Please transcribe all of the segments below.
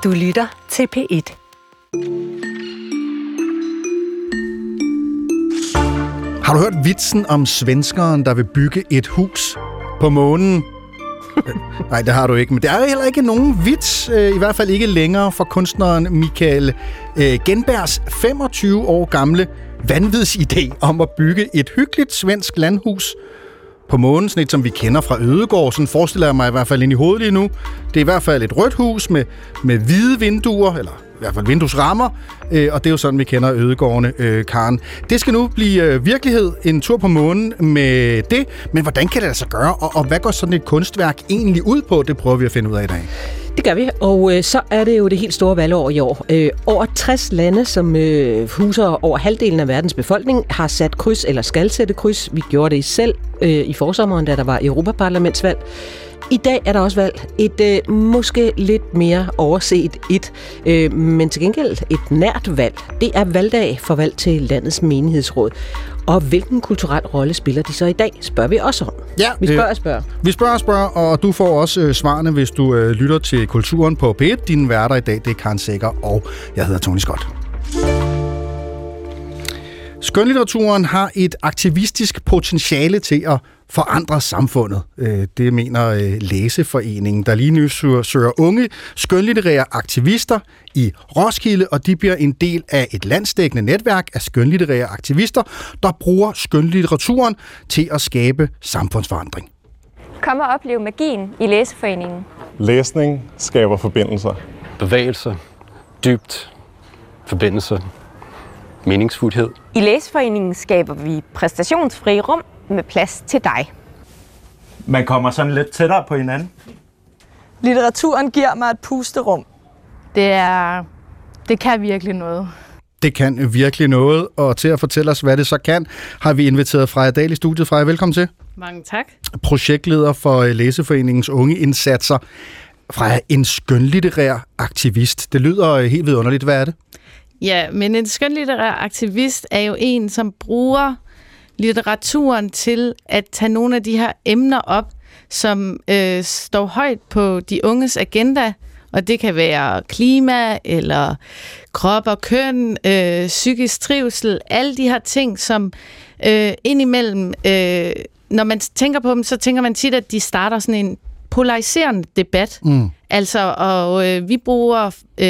Du lytter til P1. Har du hørt vitsen om svenskeren, der vil bygge et hus på månen? Nej, det har du ikke, men det er heller ikke nogen vits, i hvert fald ikke længere for kunstneren Mikael Genbergs 25 år gamle vanvidsidé om at bygge et hyggeligt svensk landhus på månen, sådan et, som vi kender fra Ødegård. Sådan forestiller jeg mig i hvert fald ind i hovedet lige nu. Det er i hvert fald et rødt hus med hvide vinduer, eller i hvert fald vinduesrammer, og det er jo sådan, vi kender Ødegårdene, Karen. Det skal nu blive virkelighed, en tur på månen med det, men hvordan kan det lade sig gøre, og hvad går sådan et kunstværk egentlig ud på? Det prøver vi at finde ud af i dag. Det gør vi, og så er det jo det helt store valgår i år. Over 60 lande, som huser over halvdelen af verdens befolkning, har sat kryds eller skal sætte kryds. Vi gjorde det selv i forsommeren, da der var Europaparlamentsvalg. I dag er der også valg. Et måske lidt mere overset men til gengæld et nært valg. Det er valgdag for valg til landets menighedsråd. Og hvilken kulturel rolle spiller de så i dag, spørger vi også om. Ja, vi spørger og spørger. Vi spørger og spørger, og du får også svarene, hvis du lytter til Kulturen på P1. Dine værter i dag, det er Karen Sækker, og jeg hedder Tony Scott. Skønlitteraturen har et aktivistisk potentiale til at forandre samfundet. Det mener Læseforeningen, der lige nu søger unge skønlitterære aktivister i Roskilde, og de bliver en del af et landsdækkende netværk af skønlitterære aktivister, der bruger skønlitteraturen til at skabe samfundsforandring. Kom og oplev magien i Læseforeningen. Læsning skaber forbindelser. Bevægelser, dybt, forbindelser, meningsfuldhed. I Læseforeningen skaber vi præstationsfrie rum med plads til dig. Man kommer sådan lidt tættere på hinanden. Litteraturen giver mig et pusterum. Det kan virkelig noget. Det kan virkelig noget, og til at fortælle os, hvad det så kan, har vi inviteret Freja Dahl i studiet. Freja, velkommen til. Mange tak. Projektleder for Læseforeningens unge indsatser. Freja, en skønlitterær aktivist. Det lyder helt vidunderligt. Hvad er det? Ja, men en skønlitterær aktivist er jo en, som bruger litteraturen til at tage nogle af de her emner op, som står højt på de unges agenda, og det kan være klima, eller krop og køn, psykisk trivsel, alle de her ting, som indimellem, når man tænker på dem, så tænker man tit, at de starter sådan en polariserende debat. Altså, og vi bruger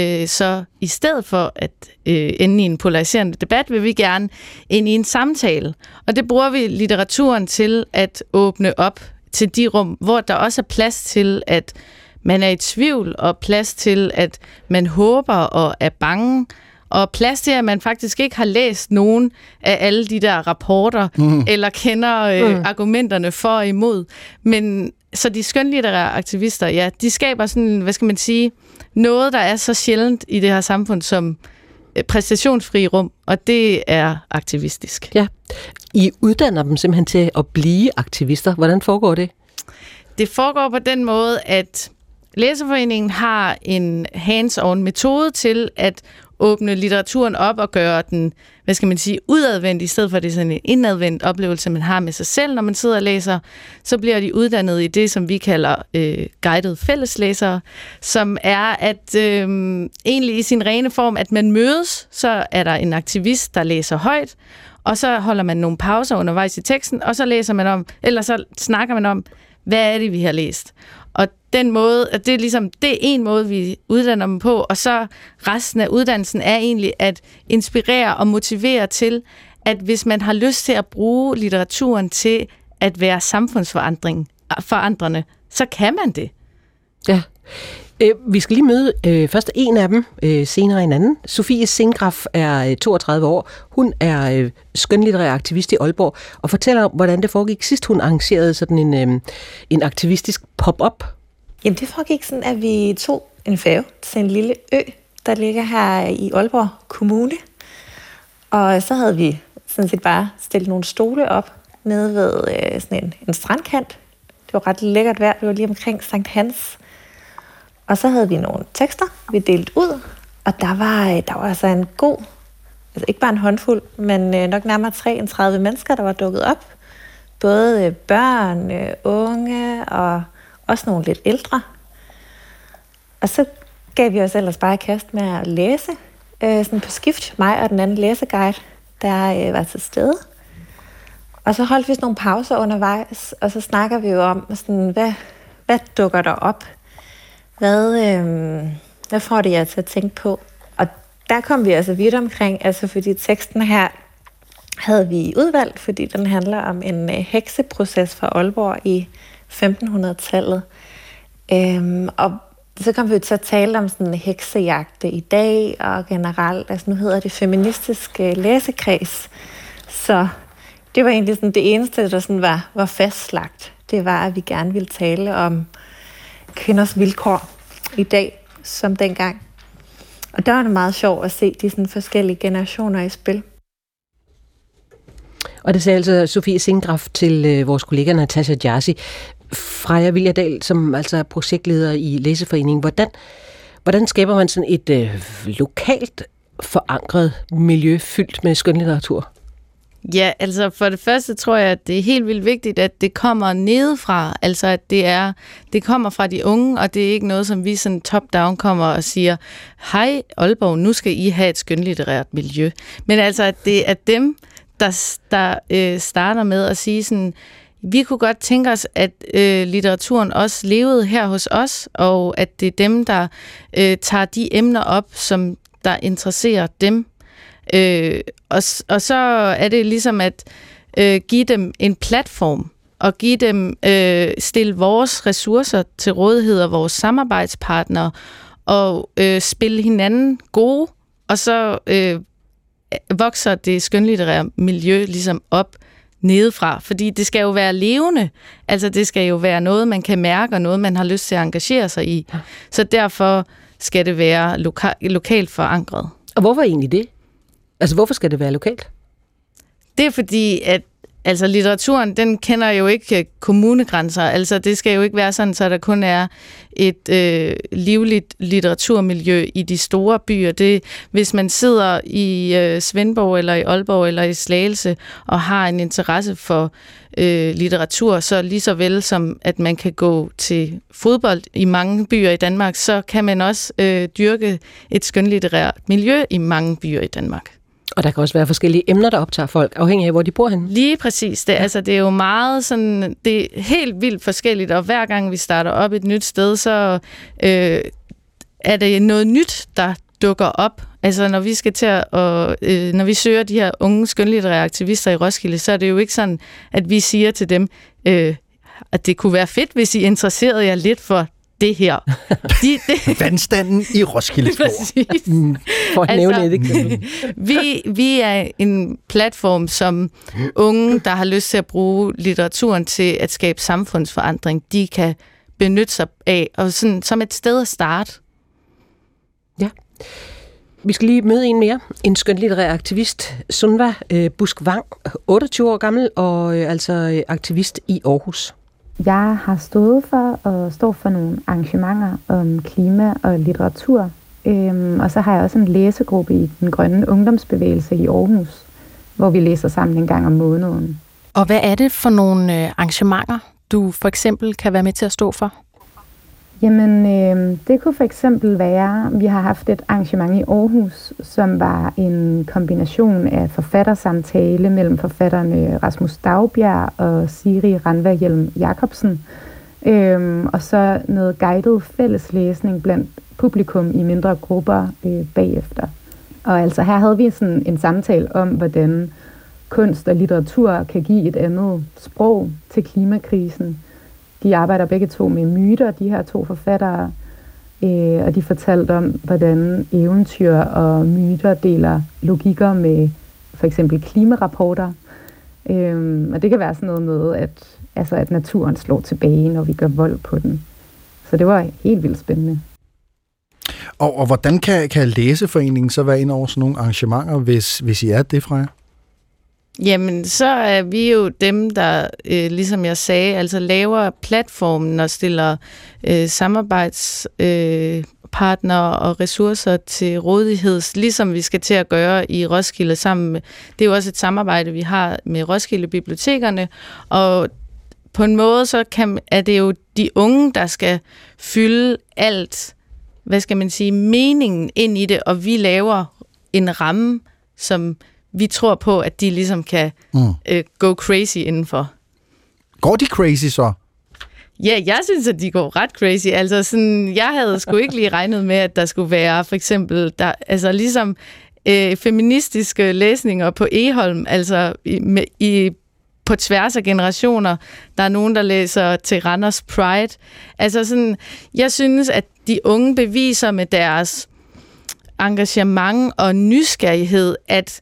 så i stedet for at ende i en polariserende debat, vil vi gerne ind i en samtale. Og det bruger vi litteraturen til at åbne op til de rum, hvor der også er plads til, at man er i tvivl, og plads til, at man håber og er bange, og plads til, at man faktisk ikke har læst nogen af alle de der rapporter, eller kender argumenterne for og imod. Men så de skønlitterære aktivister, ja, de skaber sådan, hvad skal man sige, noget, der er så sjældent i det her samfund som præstationsfri rum, og det er aktivistisk. Ja. I uddanner dem simpelthen til at blive aktivister. Hvordan foregår det? Det foregår på den måde, at Læseforeningen har en hands-on metode til at åbne litteraturen op og gøre den, hvad skal man sige, udadvendt, i stedet for det sådan en indadvendt oplevelse, man har med sig selv, når man sidder og læser. Så bliver de uddannet i det, som vi kalder guidede fælleslæsere, som er at egentlig i sin rene form, at man mødes, så er der en aktivist, der læser højt, og så holder man nogle pauser undervejs i teksten, og så læser man om, eller så snakker man om, hvad er det, vi har læst. Og den måde, at det er ligesom, det er en måde, vi uddanner dem på, og så resten af uddannelsen er egentlig at inspirere og motivere til, at hvis man har lyst til at bruge litteraturen til at være samfundsforandrende, så kan man det. Ja. Vi skal lige møde først en af dem, senere en anden. Sofie Singgraff er 32 år. Hun er skønlitterær aktivist i Aalborg, og fortæller om, hvordan det foregik sidst, hun arrangerede sådan en aktivistisk pop-up. Jamen det foregik sådan, at vi tog en færge til en lille ø, der ligger her i Aalborg Kommune. Og så havde vi sådan set bare stillet nogle stole op nede ved sådan en strandkant. Det var ret lækkert vejr, det var lige omkring Sankt Hans. Og så havde vi nogle tekster, vi delte ud, og der var altså en god, altså ikke bare en håndfuld, men nok nærmere 33 mennesker, der var dukket op. Både børn, unge og også nogle lidt ældre. Og så gav vi os ellers bare i kast med at læse. Sådan på skift, mig og den anden læseguide, der var til stede. Og så holdt vi sådan nogle pauser undervejs, og så snakker vi jo om, sådan, hvad dukker der op? Hvad får det jer til at tænke på? Og der kom vi altså vidt omkring, altså fordi teksten her havde vi udvalgt, fordi den handler om en hekseproces fra Aalborg i 1500-tallet. Og så kom vi til at tale om sådan heksejagte i dag, og generelt, altså nu hedder det feministisk læsekreds. Så det var egentlig sådan det eneste, der sådan var fastlagt. Det var, at vi gerne ville tale om kvinders vilkår i dag, som dengang. Og der var det meget sjovt at se de sådan forskellige generationer i spil. Og det sagde altså Sofie Singraf til vores kollega Natasha Jarsi. Freja Viljadal, som altså er projektleder i Læseforeningen. Hvordan skaber man sådan et lokalt forankret miljø fyldt med skønlitteratur? Ja, altså for det første tror jeg, at det er helt vildt vigtigt, at det kommer nedefra. Altså at det kommer fra de unge, og det er ikke noget, som vi sådan top-down kommer og siger, hej Aalborg, nu skal I have et skønlitterært miljø. Men altså, at det er dem, der starter med at sige sådan, vi kunne godt tænke os, at litteraturen også levede her hos os, og at det er dem, der tager de emner op, som der interesserer dem. Og så er det ligesom at give dem en platform, og give dem stille vores ressourcer til rådighed og vores samarbejdspartnere, og spille hinanden gode, og så vokser det skønlitterære miljø ligesom op nedefra, fordi det skal jo være levende. Altså det skal jo være noget, man kan mærke, og noget, man har lyst til at engagere sig i. Så derfor skal det være lokalt forankret. Og hvorfor egentlig det? Altså hvorfor skal det være lokalt? Det er fordi, at altså litteraturen, den kender jo ikke kommunegrænser. Altså det skal jo ikke være sådan, så der kun er et livligt litteraturmiljø i de store byer. Hvis man sidder i Svendborg eller i Aalborg eller i Slagelse og har en interesse for litteratur, så lige så vel som at man kan gå til fodbold i mange byer i Danmark, så kan man også dyrke et skønlitterært miljø i mange byer i Danmark. Og der kan også være forskellige emner, der optager folk, afhængig af, hvor de bor henne. Lige præcis. Det er jo meget sådan, det er helt vildt forskelligt, og hver gang vi starter op et nyt sted, så er det noget nyt, der dukker op. Altså når vi skal til når vi søger de her unge skønlitterære aktivister i Roskilde, så er det jo ikke sådan, at vi siger til dem, at det kunne være fedt, hvis I interesserede jer lidt for det her. Vandstanden i Roskilde. Præcis. For at nævne et eksempel. Vi er en platform, som unge, der har lyst til at bruge litteraturen til at skabe samfundsforandring, de kan benytte sig af, og sådan som et sted at starte. Ja. Vi skal lige møde en mere. En skønlitterær aktivist, Sunva Busk-Vang, 28 år gammel, og altså aktivist i Aarhus. Jeg har stået for og står for nogle arrangementer om klima og litteratur. Og så har jeg også en læsegruppe i den grønne ungdomsbevægelse i Aarhus, hvor vi læser sammen en gang om måneden. Og hvad er det for nogle arrangementer, du for eksempel kan være med til at stå for? Jamen, det kunne for eksempel være, vi har haft et arrangement i Aarhus, som var en kombination af forfattersamtale mellem forfatterne Rasmus Daugbjerg og Siri Ranva-Hjelm Jacobsen, og så noget guided fælleslæsning blandt publikum i mindre grupper bagefter. Og altså her havde vi sådan en samtale om, hvordan kunst og litteratur kan give et andet sprog til klimakrisen. De arbejder begge to med myter, de her to forfattere, og de fortalte om, hvordan eventyr og myter deler logikker med for eksempel klimarapporter. Og det kan være sådan noget med, at naturen slår tilbage, når vi gør vold på den. Så det var helt vildt spændende. Og hvordan kan Læseforeningen så være inde over sådan nogle arrangementer, hvis I er det, Freja? Jamen, så er vi jo dem, der, ligesom jeg sagde, altså laver platformen og stiller samarbejdspartnere og ressourcer til rådighed, ligesom vi skal til at gøre i Roskilde sammen med. Det er jo også et samarbejde, vi har med Roskilde Bibliotekerne, og på en måde så er det jo de unge, der skal fylde alt hvad skal man sige, meningen ind i det, og vi laver en ramme, som vi tror på, at de ligesom kan go crazy indenfor. Går de crazy så? Ja, jeg synes, at de går ret crazy. Altså sådan, jeg havde sgu ikke lige regnet med, at der skulle være for eksempel, altså ligesom feministiske læsninger på Egholm, altså på tværs af generationer. Der er nogen, der læser til Randers Pride. Altså sådan, jeg synes, at de unge beviser med deres engagement og nysgerrighed, at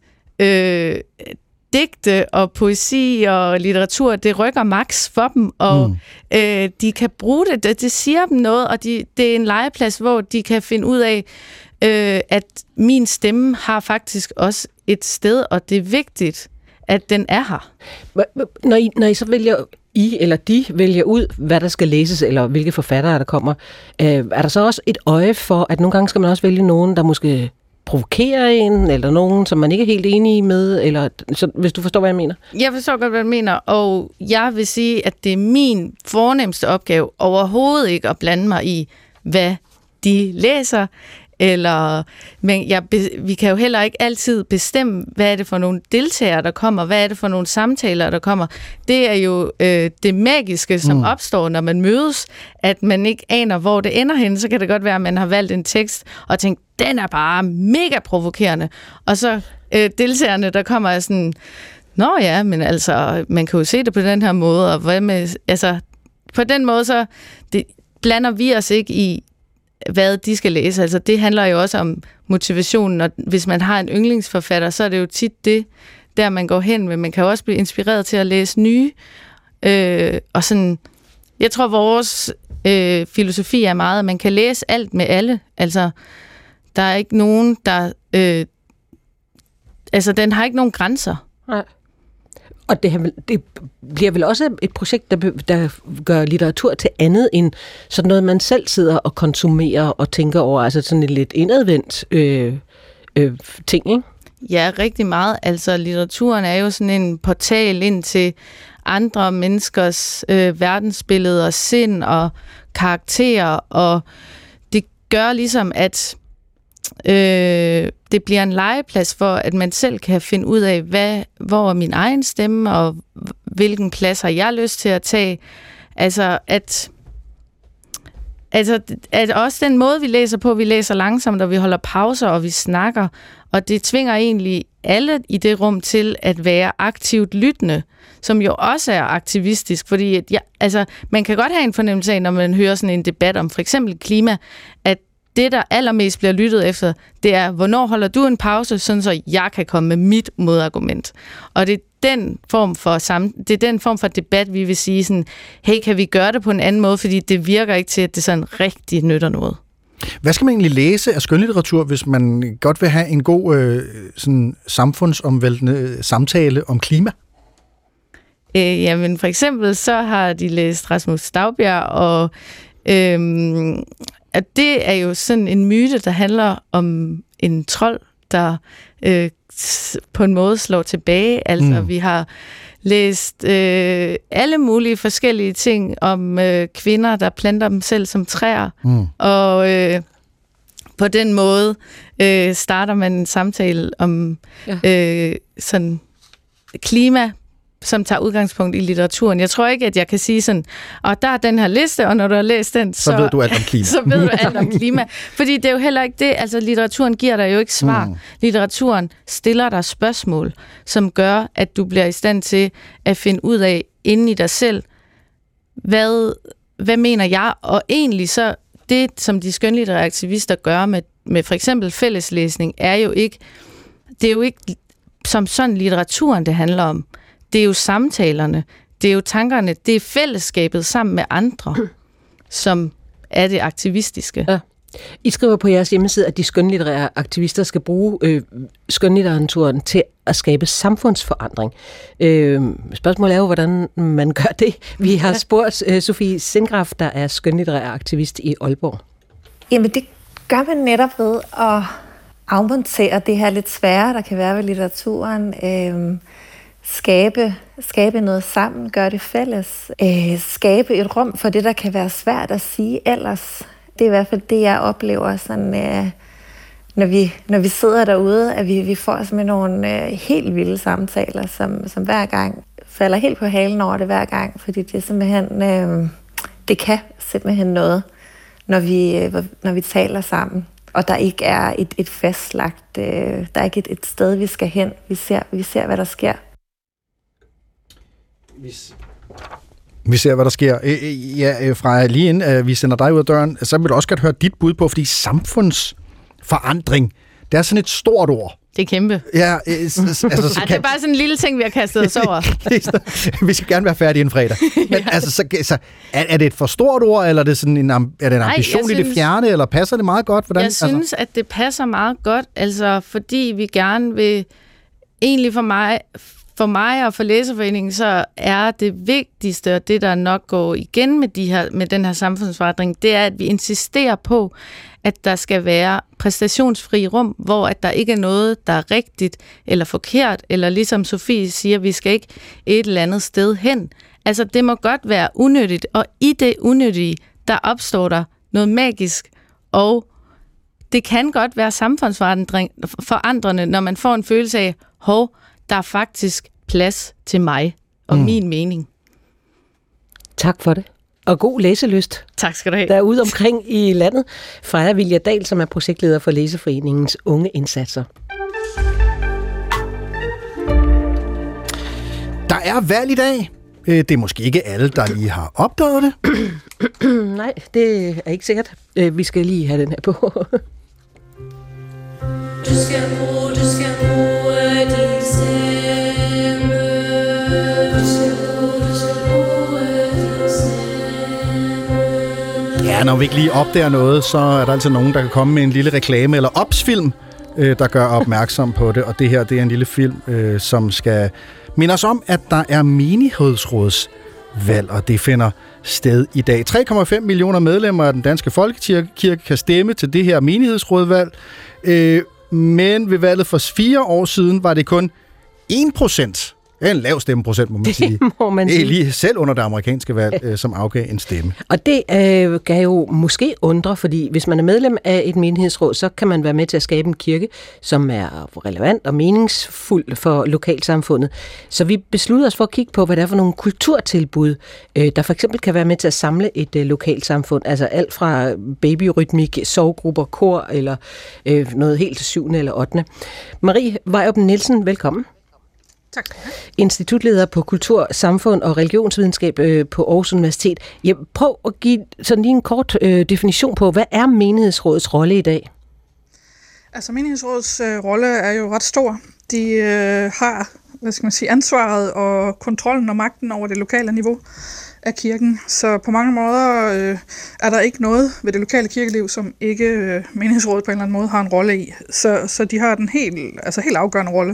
digte og poesi og litteratur, det rykker max for dem, og de kan bruge det. Det siger dem noget, og det er en legeplads, hvor de kan finde ud af, at min stemme har faktisk også et sted, og det er vigtigt, at den er her. Når I så vælger, I eller de vælger ud, hvad der skal læses, eller hvilke forfattere der kommer, er der så også et øje for, at nogle gange skal man også vælge nogen, der måske provokerer en, eller nogen, som man ikke er helt enige med, eller så, hvis du forstår, hvad jeg mener? Jeg forstår godt, hvad jeg mener, og jeg vil sige, at det er min fornemste opgave overhovedet ikke at blande mig i, hvad de læser, men vi kan jo heller ikke altid bestemme, hvad er det for nogle deltagere, der kommer, hvad er det for nogle samtaler, der kommer. Det er jo det magiske, som opstår, når man mødes, at man ikke aner, hvor det ender hen. Så kan det godt være, at man har valgt en tekst og tænkt, den er bare mega provokerende. Og så deltagerne, der kommer er sådan, nå ja, men altså, man kan jo se det på den her måde, og hvad med, altså, på den måde, så blander vi os ikke i, hvad de skal læse. Altså, det handler jo også om motivationen, og hvis man har en yndlingsforfatter, så er det jo tit det, der man går hen, men man kan også blive inspireret til at læse nye. Og sådan, jeg tror, vores filosofi er meget, at man kan læse alt med alle. Altså, der er ikke nogen, der... altså, den har ikke nogen grænser. Nej. Og det bliver vel også et projekt, der gør litteratur til andet end sådan noget, man selv sidder og konsumerer og tænker over, altså sådan et lidt indadvendt ting, ikke? Ja, rigtig meget. Altså, litteraturen er jo sådan en portal ind til andre menneskers verdensbilleder, sind og karakterer, og det gør ligesom, at det bliver en legeplads for, at man selv kan finde ud af, hvor er min egen stemme, og hvilken plads har jeg lyst til at tage. Altså, at også den måde, vi læser på, vi læser langsomt, og vi holder pauser, og vi snakker, og det tvinger egentlig alle i det rum til at være aktivt lyttende, som jo også er aktivistisk, fordi man kan godt have en fornemmelse af, når man hører sådan en debat om for eksempel klima, at det, der allermest bliver lyttet efter, det er, hvornår holder du en pause, sådan så jeg kan komme med mit modargument. Og det er den form for debat, vi vil sige sådan, hey, kan vi gøre det på en anden måde, fordi det virker ikke til, at det sådan rigtig nytter noget. Hvad skal man egentlig læse af skønlitteratur, hvis man godt vil have en god sådan samfundsomvæltende samtale om klima? Jamen, for eksempel så har de læst Rasmus Daugbjerg, og at det er jo sådan en myte, der handler om en trold, der på en måde slår tilbage. Altså, vi har læst alle mulige forskellige ting om kvinder, der planter dem selv som træer. Og på den måde starter man en samtale om sådan klima, som tager udgangspunkt i litteraturen. Jeg tror ikke, at jeg kan sige sådan, og der er den her liste, og når du har læst den, så ved du alt om klima. Så ved du alt om klima. Fordi det er jo heller ikke det, altså litteraturen giver dig jo ikke svar. Litteraturen stiller dig spørgsmål, som gør, at du bliver i stand til at finde ud af inden i dig selv, hvad mener jeg? Og egentlig så, det som de skønlitterære aktivister gør med for eksempel fælleslæsning, det er jo ikke som sådan litteraturen, det handler om. Det er jo samtalerne, det er jo tankerne, det er fællesskabet sammen med andre, som er det aktivistiske. Ja. I skriver på jeres hjemmeside, at de skønlitterære aktivister skal bruge skønlitteraturen til at skabe samfundsforandring. Spørgsmålet er jo, hvordan man gør det. Vi har spurgt Sofie Sindgraf, der er skønlitterær aktivist i Aalborg. Jamen det gør man netop ved at afmontere det her lidt svære, der kan være ved litteraturen. Skabe noget sammen, gøre det fælles. Skabe et rum for det, der kan være svært at sige ellers. Det er i hvert fald det, jeg oplever, sådan, når vi sidder derude, at vi får simpelthen nogle helt vilde samtaler, som hver gang falder helt på halen over det hver gang, fordi det er simpelthen, det kan simpelthen noget, når vi taler sammen. Og der ikke er et fastlagt, der er ikke et sted, vi skal hen. Vi ser, hvad der sker. Vi ser, hvad der sker. Ja, Freja, lige inden vi sender dig ud af døren, så vil du også godt høre dit bud på, fordi samfundsforandring, det er sådan et stort ord. Det er kæmpe. Ja, det er bare sådan en lille ting, vi har kastet os over. Vi skal gerne være færdige en fredag. Men så er det et for stort ord, eller er det sådan en ambition i det fjerne, eller passer det meget godt? Hvordan? Jeg synes, at det passer meget godt, altså fordi vi gerne vil, egentlig for mig og for Læserforeningen, så er det vigtigste, og det der nok går igen med den her samfundsforandring, det er, at vi insisterer på, at der skal være præstationsfri rum, hvor at der ikke er noget, der er rigtigt eller forkert, eller ligesom Sofie siger, vi skal ikke et eller andet sted hen. Altså, det må godt være unyttigt, og i det unyttige, der opstår der noget magisk, og det kan godt være samfundsforandrende, når man får en følelse af, der er faktisk plads til mig og min mening. Tak for det. Og god læselyst. Tak skal du have. Derude omkring i landet. Freja Vilja Dahl, som er projektleder for Læserforeningens unge indsatser. Der er valg i dag. Det er måske ikke alle, der lige har opdaget det. Nej, det er ikke sikkert. Vi skal lige have den her på. Du skal bruge din stemme. Ja, når vi ikke lige opdager noget, så er der altid nogen, der kan komme med en lille reklame eller opsfilm, der gør opmærksom på det. Og det her, det er en lille film, som skal minde os om, at der er menighedsrådsvalg, og det finder sted i dag. 3,5 millioner medlemmer af den danske folkekirke kan stemme til det her menighedsrådvalg. Men ved valget for 4 år siden var det kun 1%. Det er en lav stemmeprocent, må man sige. Må man sige. Det er lige selv under det amerikanske valg, som afgav en stemme. Og det kan jo måske undre, fordi hvis man er medlem af et menighedsråd, så kan man være med til at skabe en kirke, som er relevant og meningsfuld for lokalsamfundet. Så vi besluttede os for at kigge på, hvad det er for nogle kulturtilbud, der for eksempel kan være med til at samle et lokalsamfund. Altså alt fra babyrytmik, sovgrupper, kor eller noget helt til 7. eller 8. Marie Vejrup Nielsen, velkommen. Tak. Institutleder på kultur, samfund og religionsvidenskab på Aarhus Universitet. Ja, prøv at give sådan lige en kort definition på, hvad er menighedsrådets rolle i dag? Altså menighedsrådets rolle er jo ret stor. De har, ansvaret og kontrollen og magten over det lokale niveau af kirken. Så på mange måder er der ikke noget ved det lokale kirkeliv, som ikke menighedsrådet på en eller anden måde har en rolle i. Så de har den helt afgørende rolle.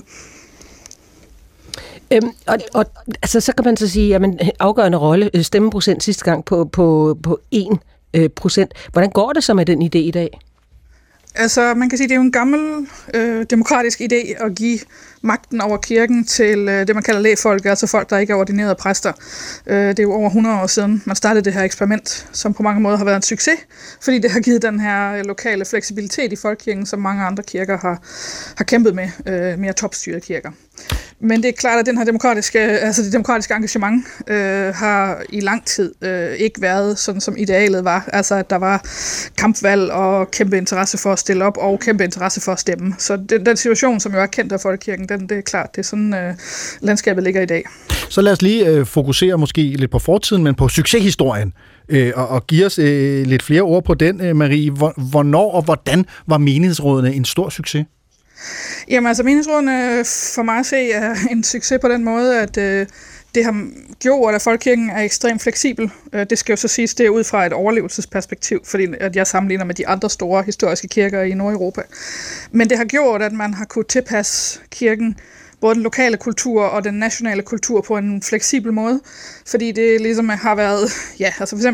Altså, så kan man så sige, at afgørende rolle, stemmeprocent sidste gang på 1%. Hvordan går det så med den idé i dag? Altså, man kan sige, at det er jo en gammel demokratisk idé at give magten over kirken til det, man kalder lægfolk, altså folk, der ikke er ordinerede præster. Det er jo over 100 år siden, man startede det her eksperiment, som på mange måder har været en succes, fordi det har givet den her lokale fleksibilitet i folkekirken, som mange andre kirker har kæmpet med, mere topstyrede kirker. Men det er klart, at det demokratiske engagement har i lang tid ikke været sådan, som idealet var. Altså, at der var kampvalg og kæmpe interesse for at stille op og kæmpe interesse for at stemme. Så den situation, som jo er kendt af folkekirken, det er klart, det er sådan, landskabet ligger i dag. Så lad os lige fokusere måske lidt på fortiden, men på succeshistorien. Og give os lidt flere ord på den, Marie. Hvornår og hvordan var menighedsrådene en stor succes? Jamen altså, menighedsrådene for mig at se er en succes på den måde, at det har gjort, at folkekirken er ekstremt fleksibel. Det skal jo så siges, det er ud fra et overlevelsesperspektiv, fordi at jeg sammenligner med de andre store historiske kirker i Nordeuropa. Men det har gjort, at man har kunnet tilpasse kirken, både den lokale kultur og den nationale kultur på en fleksibel måde, fordi det ligesom har været, for eksempel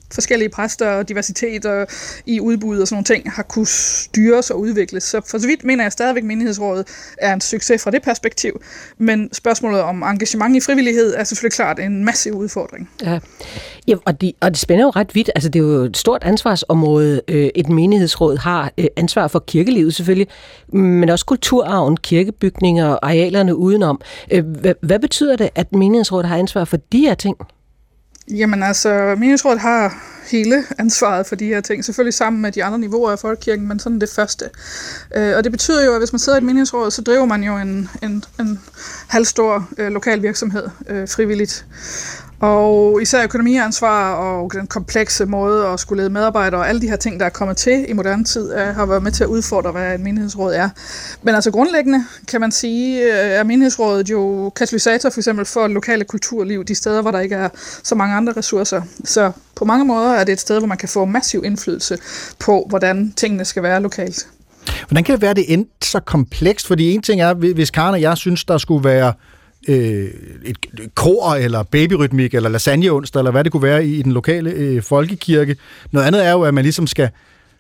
forskellige præster og diversitet og i udbud og sådan nogle ting har kunne styres og udvikles. Så for så vidt mener jeg stadigvæk, at menighedsrådet er en succes fra det perspektiv. Men spørgsmålet om engagement i frivillighed er selvfølgelig klart en massiv udfordring. Ja, og det spænder jo ret vidt. Altså, det er jo et stort ansvarsområde, et menighedsråd har. Ansvar for kirkelivet selvfølgelig, men også kulturarven, kirkebygninger og arealerne udenom. Hvad betyder det, at menighedsrådet har ansvar for de her ting? Jamen altså, menighedsrådet har hele ansvaret for de her ting, selvfølgelig sammen med de andre niveauer af folkekirken, men sådan det første. Og det betyder jo, at hvis man sidder i et menighedsråd, så driver man jo en halvstor lokal virksomhed frivilligt. Og især økonomiansvar og den komplekse måde at skulle lede medarbejdere og alle de her ting, der er kommet til i moderne tid, har været med til at udfordre, hvad et menighedsråd er. Men altså grundlæggende kan man sige, er menighedsrådet jo katalysator for eksempel for lokale kulturliv, de steder, hvor der ikke er så mange andre ressourcer. Så på mange måder er det et sted, hvor man kan få massiv indflydelse på, hvordan tingene skal være lokalt. Hvordan kan det være, det endte så komplekst? Fordi en ting er, hvis Karen og jeg synes, der skulle være et kor eller babyrytmik eller lasagneonsdag, eller hvad det kunne være i den lokale folkekirke. Noget andet er jo, at man ligesom skal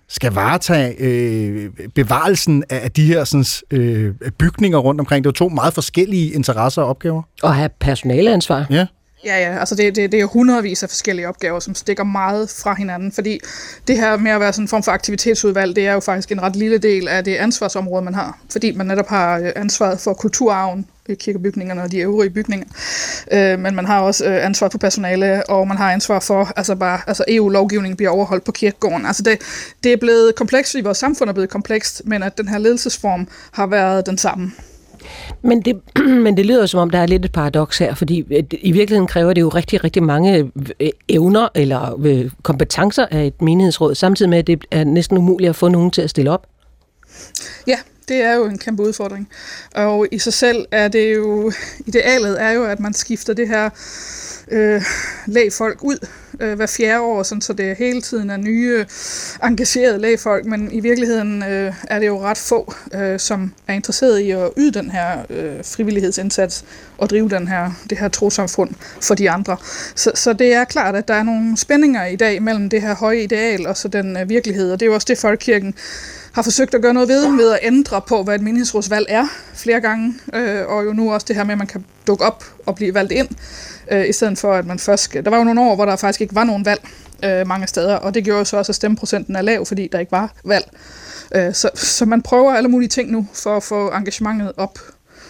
varetage bevarelsen af de her sådan, bygninger rundt omkring. Det er jo to meget forskellige interesser og opgaver. Og have personaleansvar. Ja. Ja, altså det er jo hundredvis af forskellige opgaver, som stikker meget fra hinanden, fordi det her med at være sådan en form for aktivitetsudvalg, det er jo faktisk en ret lille del af det ansvarsområde, man har, fordi man netop har ansvaret for kulturarven i kirkebygningerne og de øvrige bygninger, men man har også ansvar for personale, og man har ansvar for, altså EU-lovgivningen bliver overholdt på kirkegården. Altså det er blevet komplekst, fordi vores samfund er blevet komplekst, men at den her ledelsesform har været den samme. Men det lyder som om, der er lidt et paradoks her, fordi i virkeligheden kræver det jo rigtig, rigtig mange evner eller kompetencer af et menighedsråd, samtidig med, at det er næsten umuligt at få nogen til at stille op. Ja, det er jo en kæmpe udfordring. Og i sig selv er det jo, idealet er jo, at man skifter det her lægfolk ud hver 4. år, sådan, så det hele tiden er nye, engagerede lægfolk, men i virkeligheden er det jo ret få, som er interesseret i at yde den her frivillighedsindsats og drive det her trossamfund for de andre. Så det er klart, at der er nogle spændinger i dag mellem det her høje ideal og så den virkelighed, og det er jo også det, folkekirken har forsøgt at gøre noget ved at ændre på, hvad et menighedsrådsvalg er flere gange, og jo nu også det her med, at man kan dukke op og blive valgt ind, i stedet for, at man først skal. Der var jo nogle år, hvor der faktisk ikke var nogen valg mange steder, og det gjorde så også, at stemmeprocenten er lav, fordi der ikke var valg. Så man prøver alle mulige ting nu, for at få engagementet op.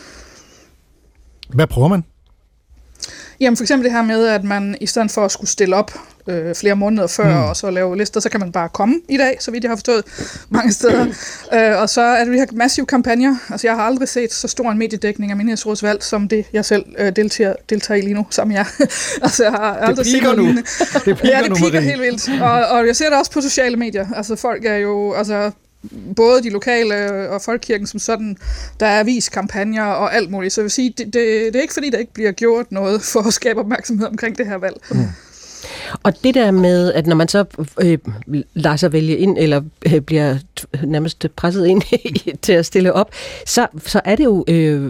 Hvad prøver man? Jamen for eksempel det her med, at man i stedet for at skulle stille op flere måneder før, og så lave lister, så kan man bare komme i dag, så vidt jeg har forstået mange steder. Og så er det de her massive kampagner. Altså jeg har aldrig set så stor en mediedækning af menighedsrådsvalg, som det jeg selv deltager i lige nu, som jeg. Altså jeg har aldrig set noget lignende. Det piker helt vildt. Og jeg ser det også på sociale medier. Altså folk er jo, både de lokale og folkekirken som sådan, der er aviskampagner og alt muligt. Så jeg vil sige, det er ikke fordi, der ikke bliver gjort noget for at skabe opmærksomhed omkring det her valg. Og det der med, at når man så lader sig vælge ind, eller bliver nærmest presset ind til at stille op, så er det jo,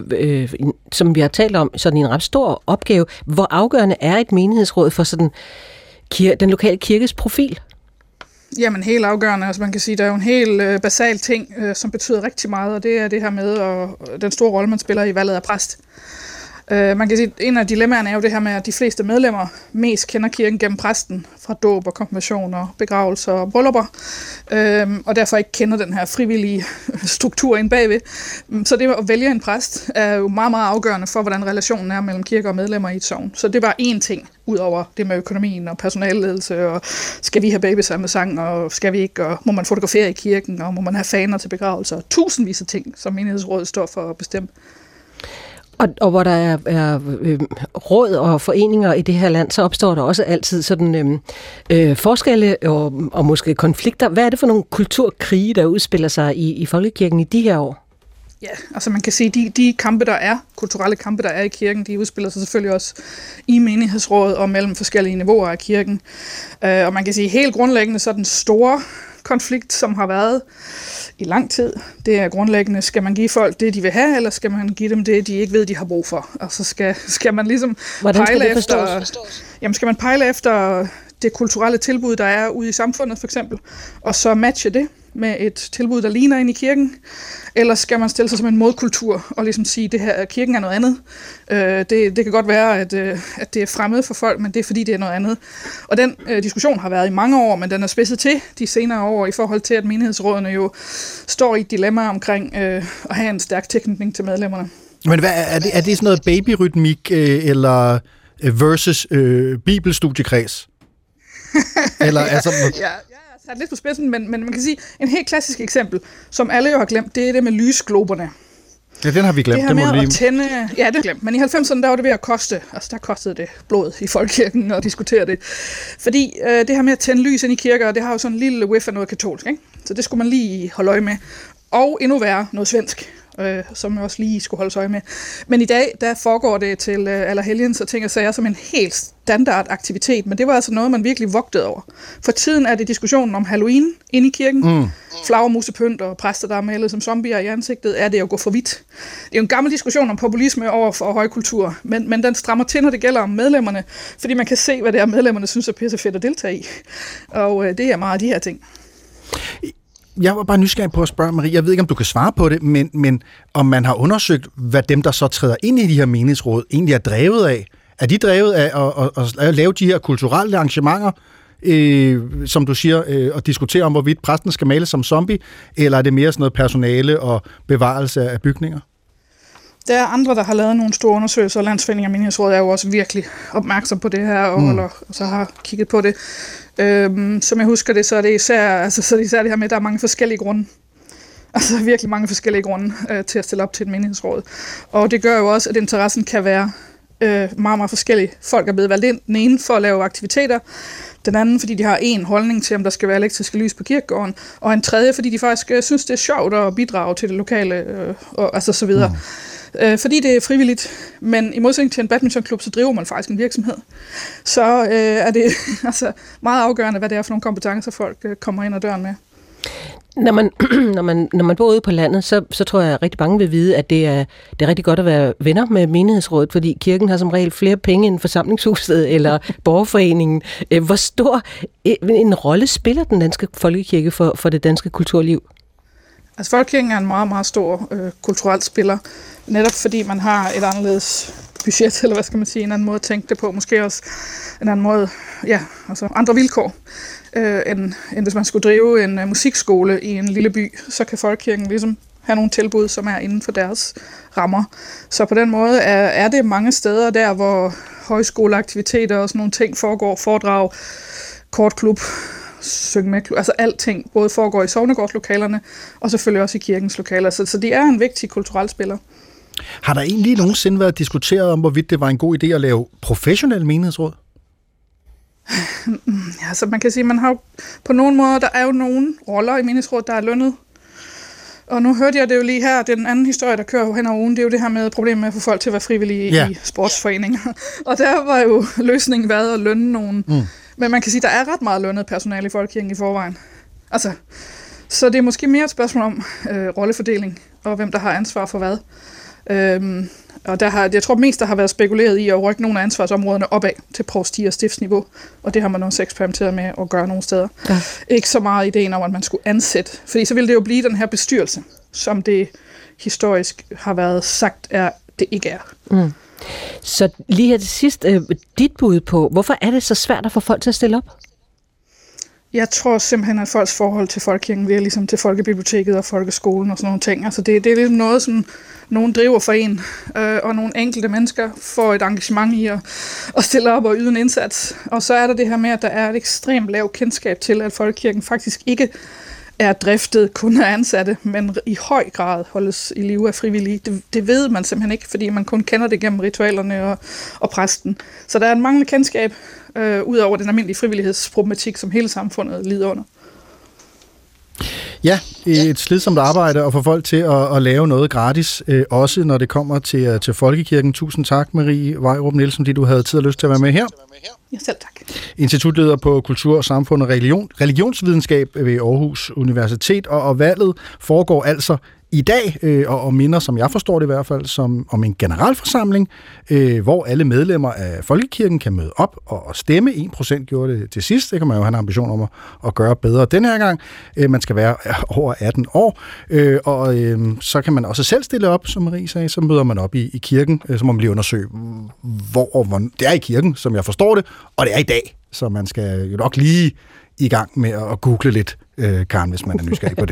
som vi har talt om, sådan en ret stor opgave. Hvor afgørende er et menighedsråd for sådan den lokale kirkes profil? Jamen helt afgørende. Altså man kan sige, der er jo en helt basal ting, som betyder rigtig meget, og det er det her med den store rolle, man spiller i valget af præst. Man kan sige, at en af dilemmaerne er jo det her med, at de fleste medlemmer mest kender kirken gennem præsten fra dåb og konfirmation og begravelser og bryllupper, og derfor ikke kender den her frivillige struktur inde bagved. Så det at vælge en præst er jo meget, meget afgørende for, hvordan relationen er mellem kirke og medlemmer i et sogn. Så det var én ting, udover det med økonomien og personalledelse, og skal vi have babysang, og skal vi ikke, og må man fotografere i kirken, og må man have faner til begravelser, og tusindvis af ting, som menighedsrådet står for at bestemme. Og hvor der er råd og foreninger i det her land, så opstår der også altid sådan forskelle og måske konflikter. Hvad er det for nogle kulturkrige, der udspiller sig i folkekirken i de her år? Ja, altså man kan sige, de kampe, der er, kulturelle kampe, der er i kirken, de udspiller sig selvfølgelig også i menighedsrådet og mellem forskellige niveauer af kirken. Og man kan sige, helt grundlæggende, så den store konflikt, som har været i lang tid, det er grundlæggende, skal man give folk det, de vil have, eller skal man give dem det, de ikke ved, de har brug for? Altså skal man ligesom pejle efter... Jamen skal man pejle efter det kulturelle tilbud, der er ude i samfundet for eksempel, og så matche det med et tilbud, der ligner ind i kirken, eller skal man stille sig som en modkultur og ligesom sige, at kirken er noget andet. Det kan godt være, at det er fremmed for folk, men det er fordi, det er noget andet. Og den diskussion har været i mange år, men den er spidset til de senere år i forhold til, at menighedsrådene jo står i et dilemma omkring at have en stærk tilknytning til medlemmerne. Men hvad, er det sådan noget babyrytmik eller versus bibelstudiekreds? Eller altså... Ja, sat lidt på spidsen, men man kan sige, en helt klassisk eksempel, som alle jo har glemt, det er det med lysgloberne. Ja, den har vi glemt. Det her med at tænde... Ja, det er glemt. Men i 90'erne, der var det ved at koste. Altså, der kostede det blod i folkekirken at diskutere det. Fordi det her med at tænde lys ind i kirker, det har jo sådan en lille whiff af noget katolsk, ikke? Så det skulle man lige holde øje med. Og endnu værre, noget svensk, som man også lige skulle holde øje med. Men i dag, der foregår det til Allerhelgens og ting og sager som en helt standard aktivitet, men det var altså noget, man virkelig vogtede over. For tiden er det diskussionen om Halloween inde i kirken, flagermusepynt og præster, der er malet som zombier i ansigtet, er det at gå for vidt. Det er jo en gammel diskussion om populisme over for højkultur, men den strammer til, når det gælder om medlemmerne, fordi man kan se, hvad det er, medlemmerne synes er pissefedt at deltage i. Og det er meget af de her ting. Jeg var bare nysgerrig på at spørge, Marie, jeg ved ikke, om du kan svare på det, men om man har undersøgt, hvad dem, der så træder ind i de her menighedsråd, egentlig er drevet af. Er de drevet af at lave de her kulturelle arrangementer, som du siger, og diskutere om, hvorvidt præsten skal males som zombie, eller er det mere sådan noget personale og bevarelse af bygninger? Der er andre, der har lavet nogle store undersøgelser, og Landsforeningen af Menighedsråd er jo også virkelig opmærksom på det her, og så har kigget på det. Som jeg husker det, så er det især det her med, at der er mange forskellige grunde. Altså virkelig mange forskellige grunde til at stille op til et menighedsråd. Og det gør jo også, at interessen kan være meget, meget forskellig. Folk er blevet valgt ind, den ene for at lave aktiviteter, den anden fordi de har en holdning til, om der skal være elektriske lys på kirkegården, og en tredje fordi de faktisk synes, det er sjovt at bidrage til det lokale, og altså så videre. Fordi det er frivilligt, men i modsætning til en badmintonklub, så driver man faktisk en virksomhed. Så er det altså meget afgørende, hvad det er for nogle kompetencer, folk kommer ind ad døren med. Når man bor ude på landet, så tror jeg, at rigtig mange vil vide, at det er rigtig godt at være venner med menighedsrådet, fordi kirken har som regel flere penge end forsamlingshuset eller borgerforeningen. Hvor stor en rolle spiller den danske folkekirke for det danske kulturliv? Altså folkekirken er en meget, meget stor kulturel spiller, netop fordi man har et anderledes budget, eller hvad skal man sige, en anden måde at tænke det på, måske også en anden måde, ja, altså andre vilkår, end hvis man skulle drive en musikskole i en lille by, så kan folkekirken ligesom have nogle tilbud, som er inden for deres rammer. Så på den måde er det mange steder der, hvor højskoleaktiviteter og sådan nogle ting foregår, foredrag, kortklub, synge med klub, altså alting, både foregår i sognegårdslokalerne, og selvfølgelig også i kirkens lokaler. Så de er en vigtig kulturel spiller. Har der egentlig nogensinde været diskuteret om, hvorvidt det var en god idé at lave professionelle menighedsråd? Ja, så man kan sige, man har jo på nogle måder, der er jo nogle roller i menighedsrådet, der er lønnet. Og nu hørte jeg det jo lige her, den anden historie, der kører hen over ugen, det er jo det her med problemet med at få folk til at være frivillige i sportsforeninger. Og der var jo løsningen været at lønne nogen. Men man kan sige, der er ret meget lønnet personale i folkekirken i forvejen. Altså, så det er måske mere et spørgsmål om rollefordeling, og hvem der har ansvar for hvad. Og jeg tror mest, der har været spekuleret i at rykke nogle af ansvarsområderne opad til provsti- og stiftsniveau, og det har man også eksperimenteret med at gøre nogle steder. Ja. Ikke så meget ideen om, at man skulle ansætte, fordi så ville det jo blive den her bestyrelse, som det historisk har været sagt, det ikke er. Så lige her til sidst, dit bud på, hvorfor er det så svært at få folk til at stille op? Jeg tror simpelthen, at folks forhold til folkekirken bliver ligesom til folkebiblioteket og folkeskolen og sådan nogle ting. Altså det er ligesom noget, som nogen driver for en, og nogle enkelte mennesker får et engagement i at stille op og yde en indsats. Og så er der det her med, at der er et ekstremt lavt kendskab til, at folkekirken faktisk ikke er driftet kun af ansatte, men i høj grad holdes i live af frivillige. Det ved man simpelthen ikke, fordi man kun kender det gennem ritualerne og præsten. Så der er en manglende kendskab, ud over den almindelige frivillighedsproblematik, som hele samfundet lider under. Ja, et slidsomt arbejde at få folk til at lave noget gratis, også når det kommer til folkekirken. Tusind tak, Marie Vejrup Nielsen, fordi du havde tid og lyst til at være med her. Ja, selv tak. Institutleder på Kultur, Samfund og Religionsvidenskab ved Aarhus Universitet, og valget foregår altså i dag, og minder, som jeg forstår det i hvert fald, som om en generalforsamling, hvor alle medlemmer af Folkekirken kan møde op og stemme. 1% gjorde det til sidst. Det kan man jo have en ambition om at gøre bedre den her gang. Man skal være over 18 år, og så kan man også selv stille op, som Marie sagde. Så møder man op i kirken, så må man lige undersøge, hvor det er i kirken, som jeg forstår det, og det er i dag. Så man skal jo nok lige i gang med at google lidt, Karen, hvis man er nysgerrig på det.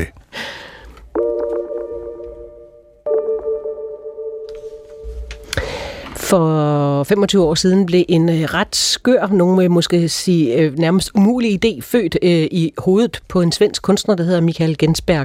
For 25 år siden blev en ret skør, nogen vil måske sige nærmest umulig idé, født i hovedet på en svensk kunstner, der hedder Mikael Gensberg.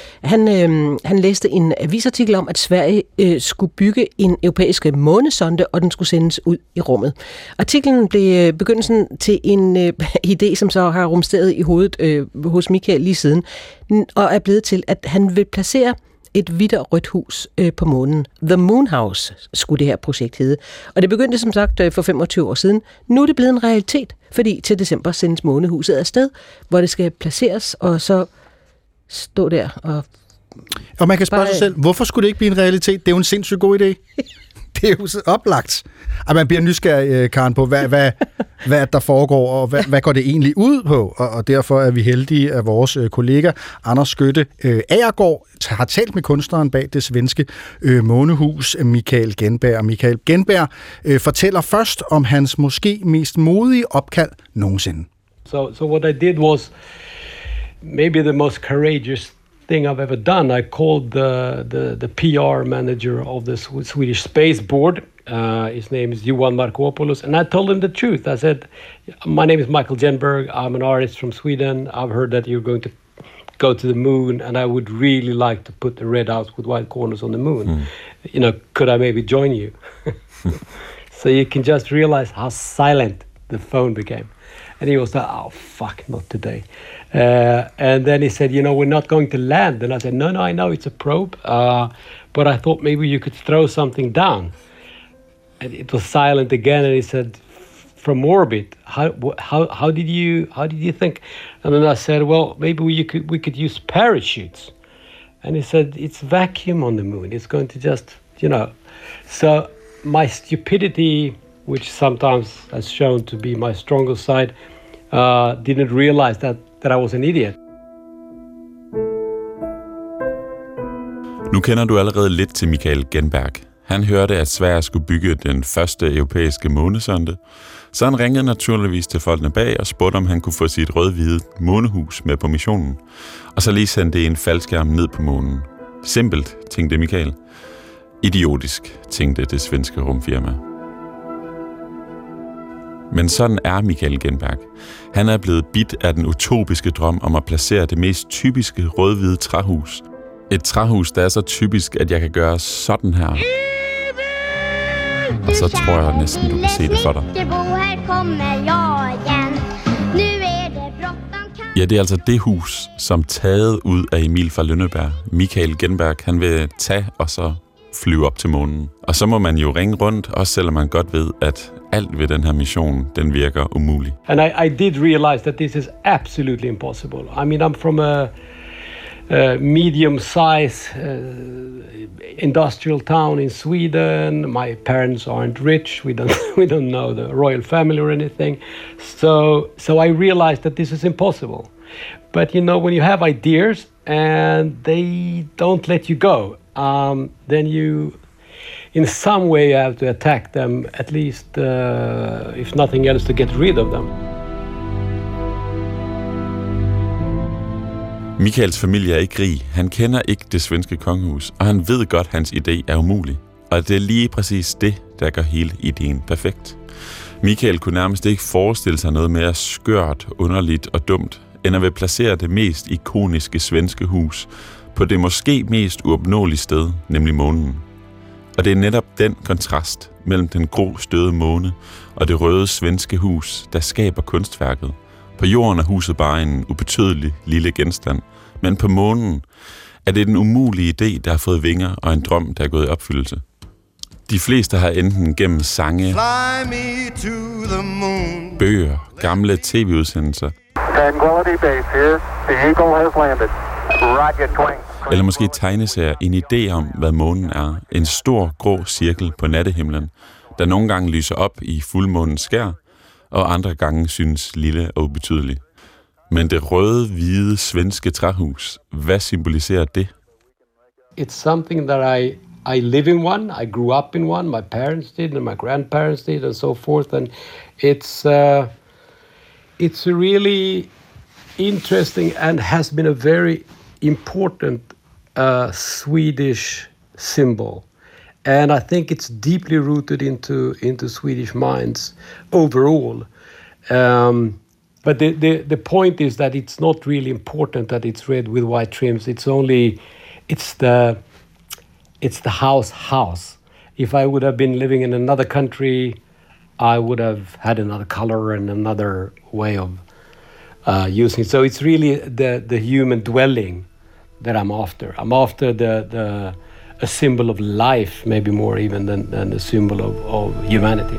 Han læste en avisartikel om, at Sverige skulle bygge en europæisk månesonde, og den skulle sendes ud i rummet. Artiklen blev begyndelsen til en idé, som så har rumsteret i hovedet hos Mikael lige siden, og er blevet til, at han vil placere et hvidt og rødt hus på månen. The Moon House skulle det her projekt hedde. Og det begyndte som sagt for 25 år siden. Nu er det blevet en realitet, fordi til december sendes månehuset afsted, hvor det skal placeres, og så stå der og man kan spørge sig selv, hvorfor skulle det ikke blive en realitet? Det er jo en sindssygt god idé. Det er jo så oplagt. Og man bliver nysgerrig, Karen, på, hvad der foregår, og hvad går det egentlig ud på? Og derfor er vi heldige, at vores kollega Anders Skytte Agergaard har talt med kunstneren bag det svenske månehus, Mikael Gensberg. Og Mikael Gensberg fortæller først om hans måske mest modige opkald nogensinde. So what I did was maybe the most courageous thing I've ever done. I called the PR manager of the Swedish Space Board. His name is Johan Markopoulos, and I told him the truth. I said, my name is Michael Gensberg. I'm an artist from Sweden. I've heard that you're going to go to the moon, and I would really like to put the red house with white corners on the moon. You know, could I maybe join you? So you can just realize how silent the phone became. And he was like, oh, fuck, not today. And then he said, you know, we're not going to land. And I said, no, I know it's a probe, but I thought maybe you could throw something down. And it was silent again, and he said, from orbit, how did you think? And then I said, well, maybe we could use parachutes. And he said, it's vacuum on the moon. It's going to just, you know. So my stupidity, which sometimes has shown to be my strongest side, didn't realize that I was an idiot. Nu kender du allerede lidt til Mikael Gensberg. Han hørte, at Sverige skulle bygge den første europæiske månesonde, så han ringede naturligvis til folkene bag og spurgte, om han kunne få sit rød-hvide månehus med på missionen, og så lige sendte en faldskærm ned på månen. Simpelt, tænkte Mikael. Idiotisk, tænkte det svenske rumfirma. Men sådan er Mikael Gensberg. Han er blevet bidt af den utopiske drøm om at placere det mest typiske rød-hvide træhus. Et træhus, der er så typisk, at jeg kan gøre sådan her. Og så tror jeg næsten, du kan se det for dig. Ja, det er altså det hus, som taget ud af Emil fra Lønneberg. Mikael Gensberg, han vil tage og så flyve op til månen. Og så må man jo ringe rundt, også selvom man godt ved, at alt ved den her mission, den virker umulig. And I did realize that this is absolutely impossible. I mean, I'm from a medium-sized industrial town in Sweden. My parents aren't rich. We don't know the royal family or anything. So I realized that this is impossible. But you know, when you have ideas and they don't let you go, then you, in some way, have to attack them, at least, if nothing else, to get rid of them. Mikaels familie er ikke rig. Han kender ikke det svenske kongehus, og han ved godt, at hans idé er umulig. Og det er lige præcis det, der gør hele ideen perfekt. Mikael kunne nærmest ikke forestille sig noget mere skørt, underligt og dumt, end at vil placere det mest ikoniske svenske hus på det måske mest uopnåelige sted, nemlig månen. Og det er netop den kontrast mellem den grå støde måne og det røde svenske hus, der skaber kunstværket. På jorden er huset bare en ubetydelig lille genstand, men på månen er det den umulige idé, der har fået vinger, og en drøm, der er gået i opfyldelse. De fleste har enten gennem sange, bøger, gamle tv-udsendelser, Eller måske tegneserier en idé om, hvad månen er. En stor, grå cirkel på nattehimlen, der nogle gange lyser op i fuldmånens skær, og andre gange synes lille og ubetydelig. Men det røde, hvide, svenske træhus, hvad symboliserer det? It's something that I live in one. I grew up in one. My parents did, and my grandparents did, and so forth. And it's a really interesting and has been a very important Swedish symbol. And I think it's deeply rooted into Swedish minds overall. But the point is that it's not really important that it's red with white trims. It's the house. If I would have been living in another country, I would have had another color and another way of using it. So it's really the human dwelling that I'm after. I'm after a symbol of life, maybe more even than a symbol of humanity.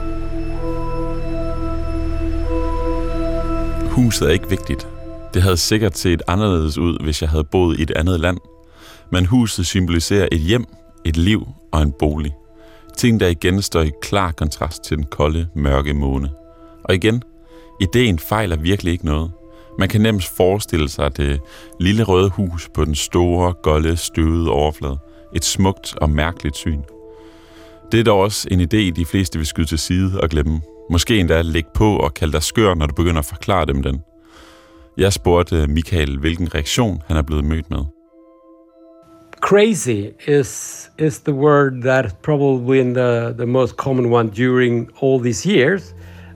Huset er ikke vigtigt. Det havde sikkert set anderledes ud, hvis jeg havde boet i et andet land. Men huset symboliserer et hjem, et liv og en bolig. Ting, der igen står i klar kontrast til den kolde, mørke måne. Og igen, ideen fejler virkelig ikke noget. Man kan nemt forestille sig det lille røde hus på den store, golde, støvede overflade. Et smukt og mærkeligt syn. Det er dog også en idé, de fleste vil skyde til side og glemme. Måske endda lægge på og kalde dig skør, når du begynder at forklare dem den. Jeg spurgte Michael, hvilken reaktion han er blevet mødt med. Crazy is the word that's probably been the most common one during all these years.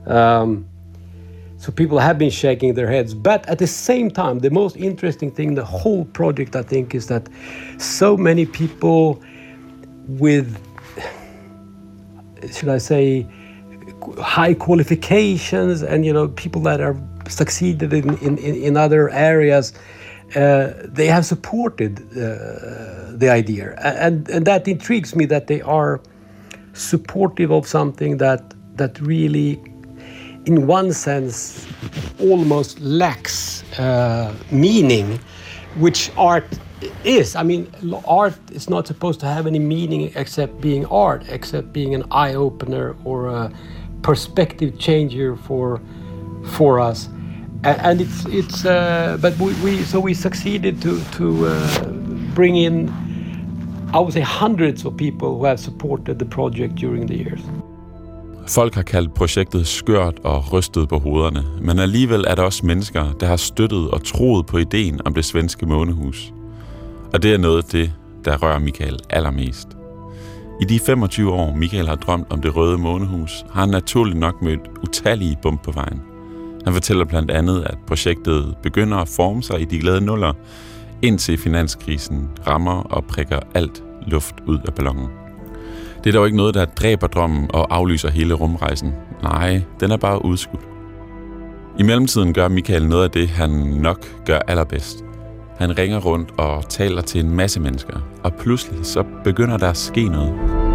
So people have been shaking their heads. But at the same time, the most interesting thing, the whole project, I think, is that so many people with, should I say, high qualifications and, people that are succeeded in other areas, they have supported the idea. And that intrigues me, that they are supportive of something that really, in one sense, almost lacks meaning, which art is. I mean, art is not supposed to have any meaning except being art, except being an eye-opener or a perspective changer for us. And it's but we succeeded to bring in, I would say, hundreds of people who have supported the project during the years. Folk har kaldt projektet skørt og rystet på hovederne, men alligevel er der også mennesker, der har støttet og troet på ideen om det svenske månehus. Og det er noget af det, der rører Michael allermest. I de 25 år, Michael har drømt om det røde månehus, har han naturligt nok mødt utallige bump på vejen. Han fortæller blandt andet, at projektet begynder at forme sig i de glade nuller, indtil finanskrisen rammer og prikker alt luft ud af ballonen. Det er dog ikke noget, der dræber drømmen og aflyser hele rumrejsen. Nej, den er bare udskudt. I mellemtiden gør Michael noget af det, han nok gør allerbedst. Han ringer rundt og taler til en masse mennesker, og pludselig så begynder der at ske noget.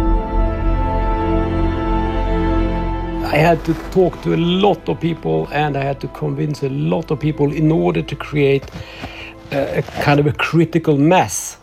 I had to talk to a lot of people, and I had to convince a lot of people in order to create a kind of a critical mass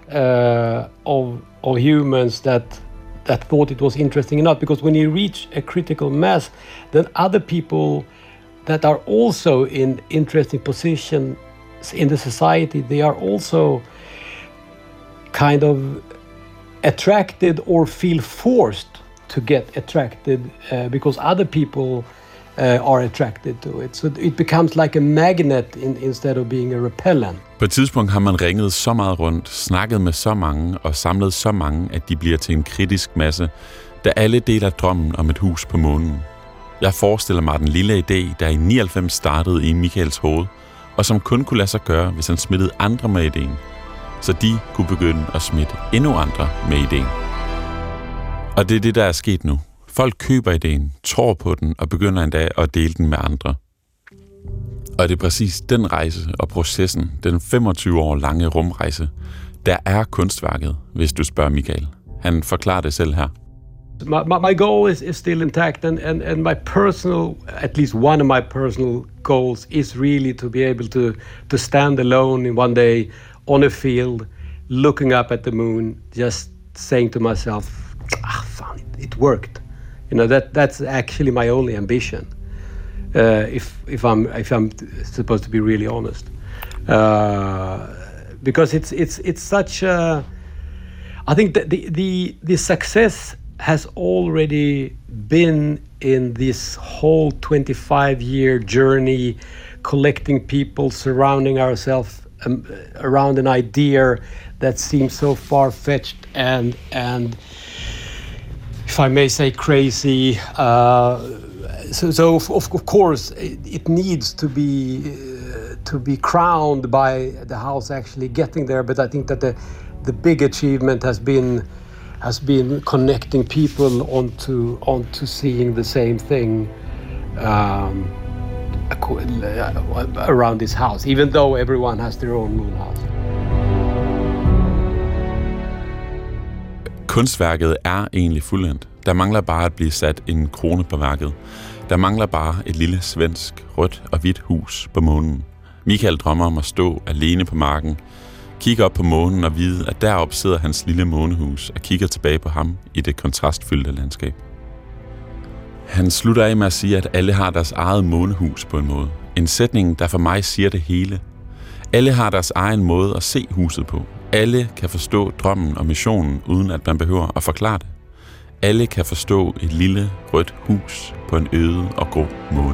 of humans that thought it was interesting enough. Because when you reach a critical mass, then other people that are also in interesting positions in the society, they are also kind of attracted or feel forced to get attracted because other people are attracted to it. So it becomes like a magnet instead of being a repellent. På et tidspunkt har man ringet så meget rundt, snakket med så mange og samlet så mange, at de bliver til en kritisk masse, der alle deler drømmen om et hus på månen. Jeg forestiller mig den lille idé, der i 99 startede i Michaels hoved, og som kun kunne lade sig gøre, hvis han smittede andre med ideen, så de kunne begynde at smitte endnu andre med ideen. Og det er det, der er sket nu. Folk køber ideen, tror på den og begynder endda at dele den med andre. Og det er præcis den rejse og processen, den 25 år lange rumrejse, der er kunstværket, hvis du spørger Michael. Han forklarer det selv her. My goal is still intact, and my personal, at least one of my personal goals is really to be able to stand alone in one day on a field, looking up at the moon, just saying to myself, fun, it worked. You know, that's actually my only ambition. If I'm supposed to be really honest, because it's such a, I think that the success has already been in this whole 25-year journey, collecting people, surrounding ourselves around an idea that seems so far-fetched and if I may say crazy. So of course it needs to be crowned by the house actually getting there. But I think that the big achievement has been connecting people onto seeing the same thing around this house, even though everyone has their own moon house. Kunstværket er egentlig fuldendt. Der mangler bare at blive sat en krone på værket. Der mangler bare et lille svensk, rødt og hvidt hus på månen. Mikael drømmer om at stå alene på marken, kigge op på månen og vide, at deroppe sidder hans lille månehus og kigger tilbage på ham i det kontrastfyldte landskab. Han slutter af med at sige, at alle har deres eget månehus på en måde. En sætning, der for mig siger det hele. Alle har deres egen måde at se huset på. Alle kan forstå drømmen og missionen, uden at man behøver at forklare det. Alle kan forstå et lille rødt hus på en øde og grå måne.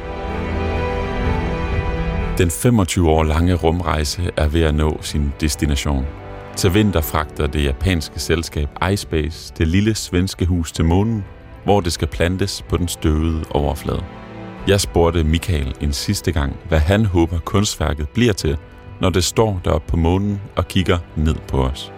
Den 25 år lange rumrejse er ved at nå sin destination. Til vinter fragter det japanske selskab iSpace det lille svenske hus til månen, hvor det skal plantes på den støvede overflade. Jeg spurgte Mikael en sidste gang, hvad han håber kunstværket bliver til, når det står deroppe på månen og kigger ned på os.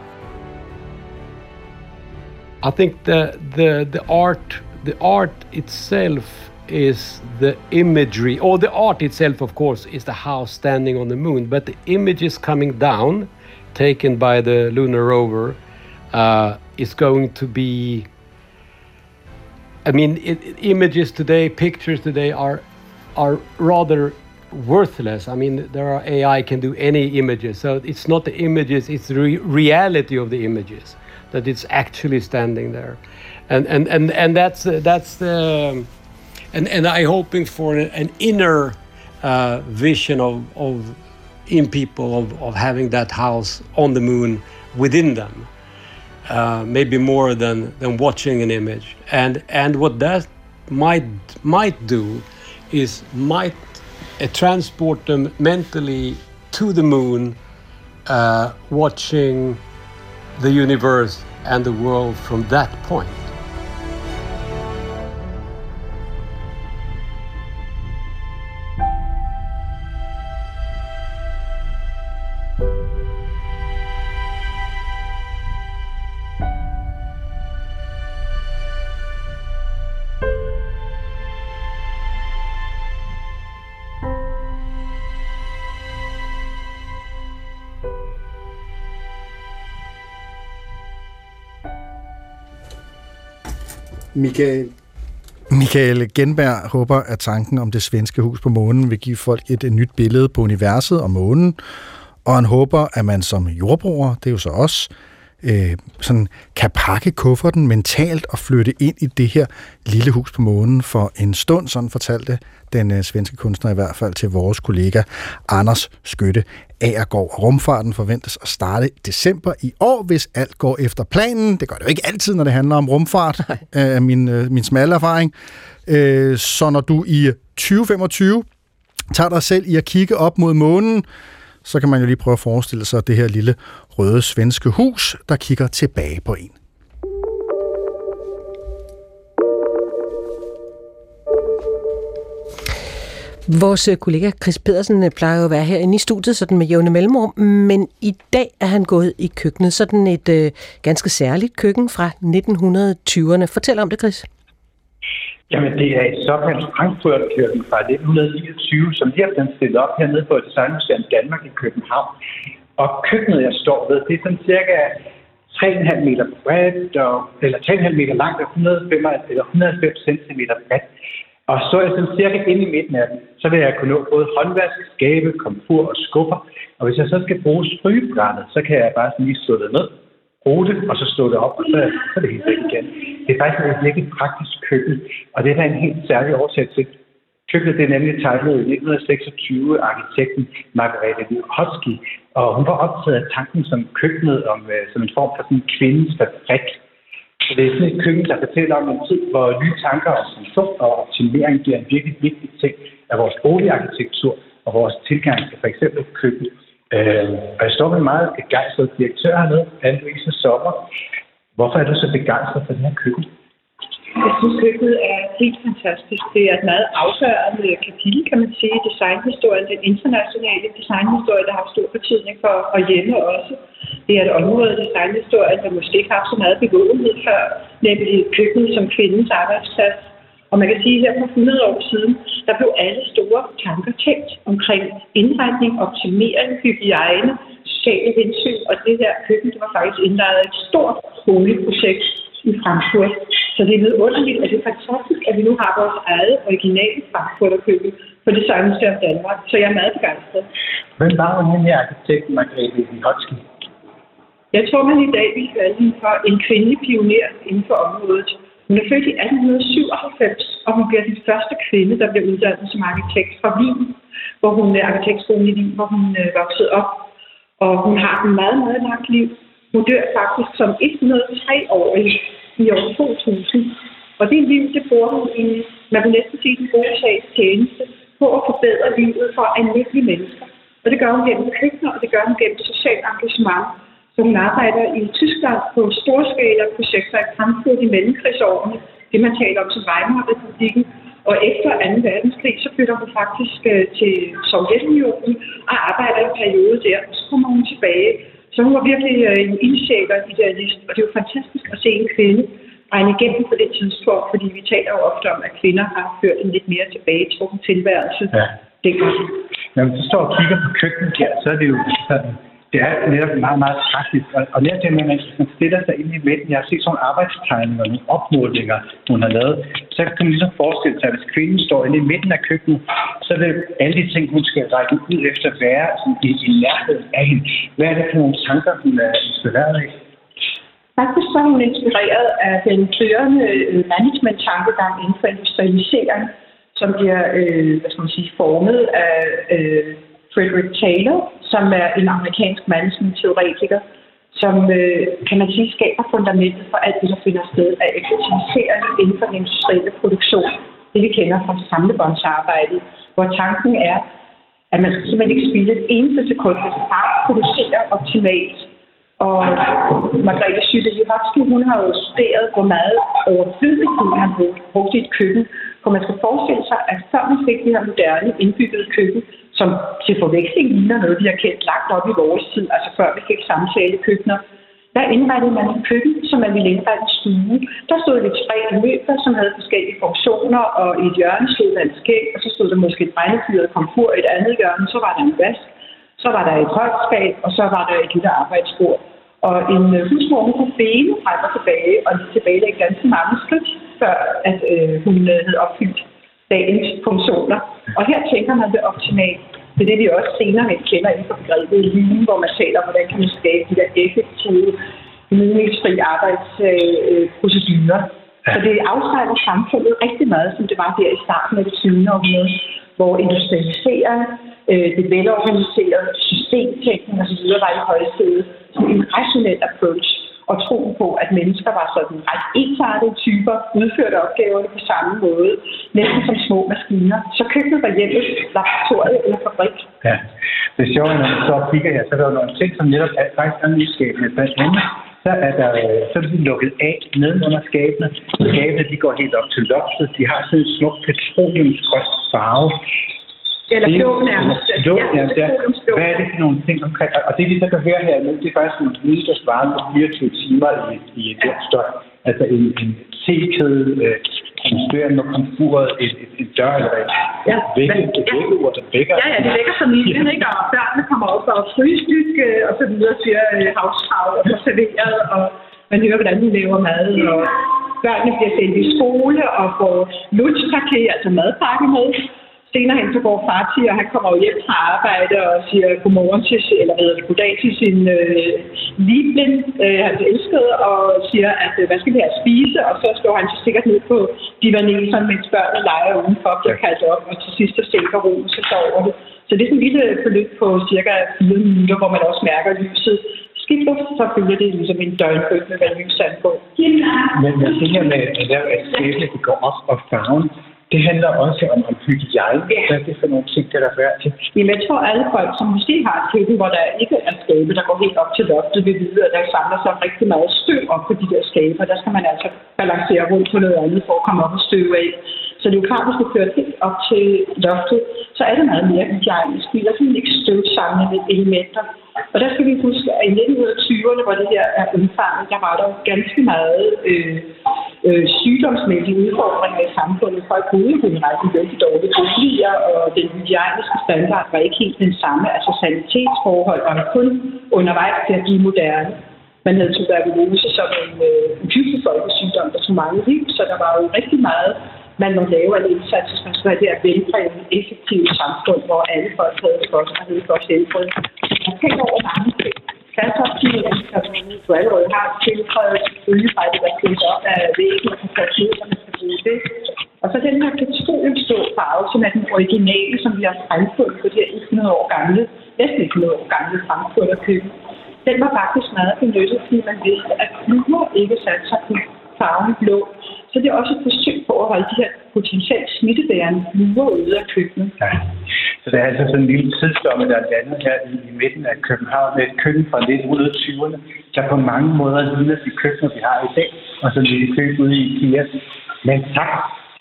I think the art itself is the imagery, or the art itself, of course, is the house standing on the moon. But the images coming down, taken by the lunar rover, is going to be. I mean, images today, pictures today are rather worthless. I mean, AI can do any images, so it's not the images; it's the reality of the images that it's actually standing there, and that's the. And I'm hoping for an inner vision of in people of having that house on the moon within them, maybe more than watching an image. And what that might do is might transport them mentally to the moon, watching the universe and the world from that point. Michael Genberg håber, at tanken om det svenske hus på månen vil give folk et nyt billede på universet og månen, og han håber, at man som jordbruger, det er jo så os, sådan kan pakke kufferten mentalt og flytte ind i det her lille hus på månen for en stund, sådan fortalte den svenske kunstner i hvert fald til vores kollega Anders Skytte Agergaard. Rumfarten forventes at starte i december i år, hvis alt går efter planen. Det gør det jo ikke altid, når det handler om rumfart, af min smalle erfaring. Så når du i 2025 tager dig selv i at kigge op mod månen, så kan man jo lige prøve at forestille sig det her lille røde svenske hus, der kigger tilbage på en. Vores kollega Chris Pedersen plejer jo at være herinde i studiet sådan med jævne mellemrum, men i dag er han gået i køkkenet, sådan et ganske særligt køkken fra 1920'erne. Fortæl om det, Chris. Jamen, det er et såkaldt Frankfurt-køkken fra 1929, som lige har blevet stillet op hernede på Designmuseum Danmark i København. Og køkkenet, jeg står ved, det er sådan cirka 3,5 meter bredt, eller 3,5 meter langt og 190 centimeter bredt. Og så er jeg sådan cirka inde i midten af den, så vil jeg kunne nå både håndvask, skabe, komfur og skuffer. Og hvis jeg så skal bruge strygebrættet, så kan jeg bare sådan lige slå det ned, bruge det, og så slå det op, og så er det helt væk igen. Det er faktisk et virkelig praktisk køkken, og det er der en helt særlig årsag til. Køkkenet det er nemlig tegnet i 1926 af arkitekten Margrethe Vygotsky, og hun var optaget af tanken som køkkenet som en form for sådan en kvindens fabrik. Så det er sådan et køkken, der fortæller om en tid, hvor nye tanker om funktion og optimering bliver en virkelig vigtig ting af vores boligarkitektur og vores tilgang til f.eks. køkken. Og jeg står med en meget begejstret direktør hernede, Anne-Louise Sommer. Hvorfor er du så begejstret for det her køkken? Jeg synes, køkkenet er helt fantastisk. Det er et meget afgørende kapitel, kan man sige. Designhistorien, den internationale designhistorie, der har haft stor betydning for hjemme også. Det er et område af designhistorien, der måske ikke har haft så meget bevågenhed før, nemlig køkkenet som kvindens arbejdsplads. Og man kan sige, at her for 100 år siden, der blev alle store tanker tænkt omkring indretning, optimering, hygiejne, sociale hensyn. Og det her køkken, det var faktisk indlejet af et stort boligprojekt i Frankfurt. Så det er vidunderligt, og det er fantastisk, at vi nu har vores eget originale Frankfurter-køkken på Designmuseum Danmark. Så jeg er meget begejstret. Hvem var den her arkitekt, Margrethe Vygotsky? Jeg tror, man i dag vil kalde hende for en kvindelig pioner inden for området. Hun er født i 1897, og hun bliver den første kvinde, der bliver uddannet som arkitekt fra Wien, hvor hun er arkitektskolen i Wien, hvor hun voksede op. Og hun har en meget, meget langt liv. Hun dør faktisk som 103-årig i år 2000. Og det liv, det bruger hun i, man vil næsten sige, den gode sags tjeneste på at forbedre livet for almindelige mennesker. Og det gør hun gennem køkkener, og det gør hun gennem socialt engagement. Så hun arbejder i Tyskland på storskala-projekter i Frankfurt i mellemkrigsårene, det man taler om som Weimar-republikken. Og efter 2. verdenskrig, så flytter hun faktisk til Sovjetunionen og arbejder en periode der, og så kommer hun tilbage. Så hun var virkelig en ildsjæl og idealist, og det er jo fantastisk at se en kvinde regne igennem på det tidspunkt, fordi vi taler jo ofte om, at kvinder har ført en lidt mere tilbagetrukken tilværelse. Ja. Det er godt. Når man så står og kigger på køkkenet her, så er det jo sådan, det er netop meget, meget praktisk. Og netop det med, at man stiller sig ind i midten, jeg har set sådan nogle arbejdstegninger, nogle opmålinger, hun har lavet, så kan man ligesom forestille sig, at hvis kvinden står inde i midten af køkkenet, så vil alle de ting, hun skal række ud efter, være i nærheden af hende. Hvad er det for nogle tanker, hun er inspireret af? Faktisk så er hun inspireret af den førende management-tankegang inden for industrialisering, som bliver formet af Frederick Taylor, som er en amerikansk management-teoretiker, som kan man sige skaber fundamentet for alt det, der finder sted af effektivisering inden for den industrielle produktion. Det vi kender fra samlebåndsarbejdet, hvor tanken er, at man skal simpelthen ikke spilde et eneste sekund, hvis man bare producerer optimalt. Og Margrethe Vygotsky, hun har jo studeret, hvor meget overflødigt hun har brugt i et køkken. For man skal forestille sig, at før man fik det her moderne indbyggede køkken, som til forveksling ligner noget, vi har kendt lagt op i vores tid, altså før vi fik samtalekøkkener, der indrettede man et køkken, som man ville indrette en stue. Der stod lidt spredte møbler, som havde forskellige funktioner, og i et hjørne stod der en skæg, og så stod der måske et brændefyret komfur i et andet hjørne, så var der en vask, så var der et håndskab, og så var der et lille arbejdsbord. Og en husmor kunne bene frem og tilbage, og tilbagelægge ganske mange skridt, før at hun havde opfyldt dagens funktioner. Og her tænker man det optimalt. Det er det, vi også senere hen kender inden for begrebet lean, hvor man taler om, hvordan kan man skabe de der effektive, gnidningsfri arbejdsprocedurer. Så det afspejler samfundet rigtig meget, som det var der i starten af det 20. århundrede, hvor industrialisering, det velorganiserede systemtænkning og så videre var i højsædet som en rationel approach, og troen på, at mennesker var sådan ret ensartede typer, udførte opgaverne på samme måde, næsten som små maskiner. Så køkkenet var hjemmet, laboratoriet eller fabrik. Ja, det er sjovt, når man så kigger her, så er der jo nogle ting, som netop er faktisk er nyskabende. Blandt andet, så er de lukket af ned under skabene. Skabene, de går helt op til loftet. De har sådan en smuk petroleumsgrøn farve. Eller blå nærmest. Hvad er det for nogle ting omkring? Og det vi så kan høre her nu, det er faktisk en lyd, der svarer på 24 timer i den støj. Altså en tekæde, en stør med komfuret, en dør eller et vækkeur, der vækker. Ja, det vækker familien, ikke? Og børnene kommer op og frystyk, og så videre siger havskrav og serveret, og man hører, hvordan de laver mad. Og Børnene bliver sendt i skole og får lunchpakke, altså madpakke med. Senere hen så går far til, og han kommer jo hjem fra arbejde og siger godmorgen til, eller goddag til sin liebling, hans elskede, og siger, at hvad skal vi have at spise? Og så slår han så sikkert ned på divaneseren, mens børnene leger udenfor, bliver kaldt op, og til sidst så sænker roen sig så over det. Så det er sådan en lille forløb på cirka 4 minutter, hvor man også mærker lyset. Skifter, så følger det ligesom en døgnrytme med valglyssand på. Men det her med at skæbne, det går op og farven, det handler også om hygiejne. Hvad er det for nogle ting, der er værd til? Jamen, jeg tror, at alle folk, som måske har et køkken, hvor der ikke er skabe, der går helt op til loftet, vil vide, at der samler sig rigtig meget støv op på de der skaber. Der skal man altså balancere rundt på noget andet for at komme op og støve af. Så det er jo klart, at hvis du kører helt op til loftet, så er det meget mere hygiejnisk. Vi er simpelthen ikke støvsamlende elementer. Og der skal vi huske, at i 1920'erne, hvor det her er omfanget, der var der ganske meget sygdomsmæssige udfordringer i samfundet. Folk boede generelt i vældig dårlige boliger, og den hygiejniske standard var ikke helt den samme. Altså sanitetsforhold var kun undervejs til at blive moderne. Man havde tuberkulose som en uhyggelig folkesygdom, der tog mange liv, så der var jo rigtig meget, man må lave en indsats, hvis man skulle have det her veldrevne, effektive samfund, hvor alle folk havde det godt og havde det godt helbred. Jeg tænker over mange ting. Klasseoptimer, som du allerede har tilføjet, selvfølgelig fra det, der skillet op af væggen og konservationer, man skal bruge det. Og så den her petroleumsblå farve, som er den originale, som vi har fremfundet på de her 100 år gamle, næsten 100 år gamle Frankfurter-køkken. Den var faktisk meget benyttet, fordi man vidste, at fluer ikke satte sig på farven blå. Så det er også et forsøg på at holde de her potentielt smittebærende fluer ude af køkkenet. Ja. Så det er altså sådan en lille tidslomme, der er landet her i midten af København med et køkken fra 1920'erne, der på mange måder ligner de køkkener, vi har i dag, og som vi kan købe ude i IKEA. Men tak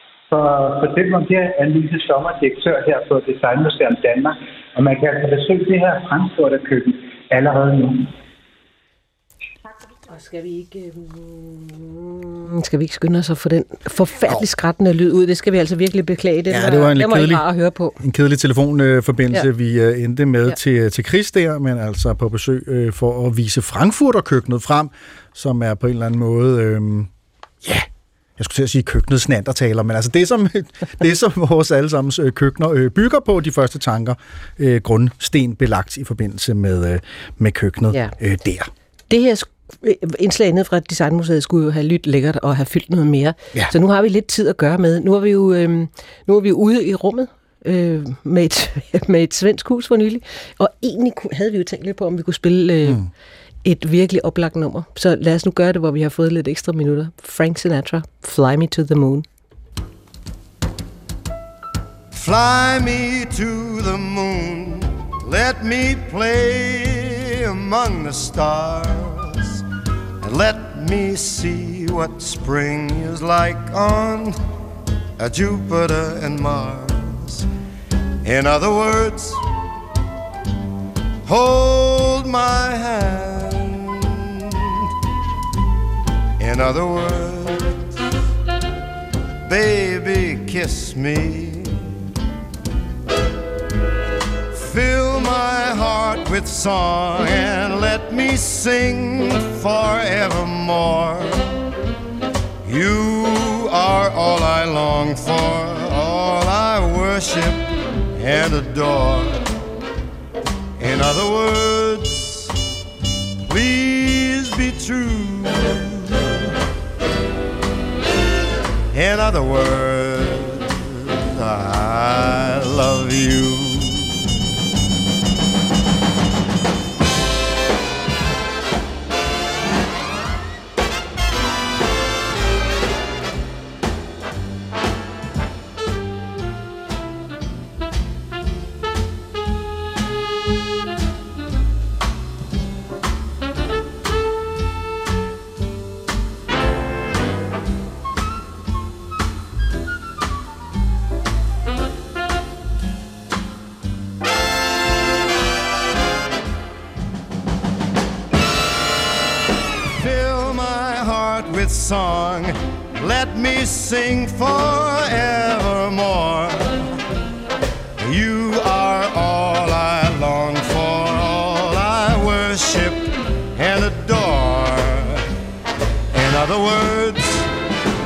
for det, om det er Annelise Sommer, direktør her på Designmuseum Danmark. Og man kan altså besøge det her Frankfurter køkken allerede nu. Og skal vi ikke skynde os at få den forfærdelig skrættende lyd ud? Det skal vi altså virkelig beklage. Det var en lidt kedelig, at høre på. En kedelig telefonforbindelse, vi endte med til Chris der, men altså på besøg for at vise Frankfurter-køkkenet frem, som er på en eller anden måde, jeg skulle til at sige køkkenets neandertaler, men altså det, som vores allesammens køkkener bygger på, de første tanker, grundsten belagt i forbindelse med køkkenet der. Det her indslag ned fra Designmuseet skulle jo have lyttet lækkert og have fyldt noget mere. Ja. Så nu har vi lidt tid at gøre med. Nu er vi jo ude i rummet med et svensk hus for nylig, og egentlig havde vi jo tænkt lidt på, om vi kunne spille et virkelig oplagt nummer. Så lad os nu gøre det, hvor vi har fået lidt ekstra minutter. Frank Sinatra, Fly Me to the Moon. Fly me to the moon, let me play among the stars, and let me see what spring is like on Jupiter and Mars. In other words, hold my hand. In other words, baby, kiss me. Fill my heart with song and let me sing forevermore. You are all I long for, all I worship and adore. In other words, please be true. In other words, I love you. Song, let me sing forevermore. You are all I long for, all I worship and adore. In other words,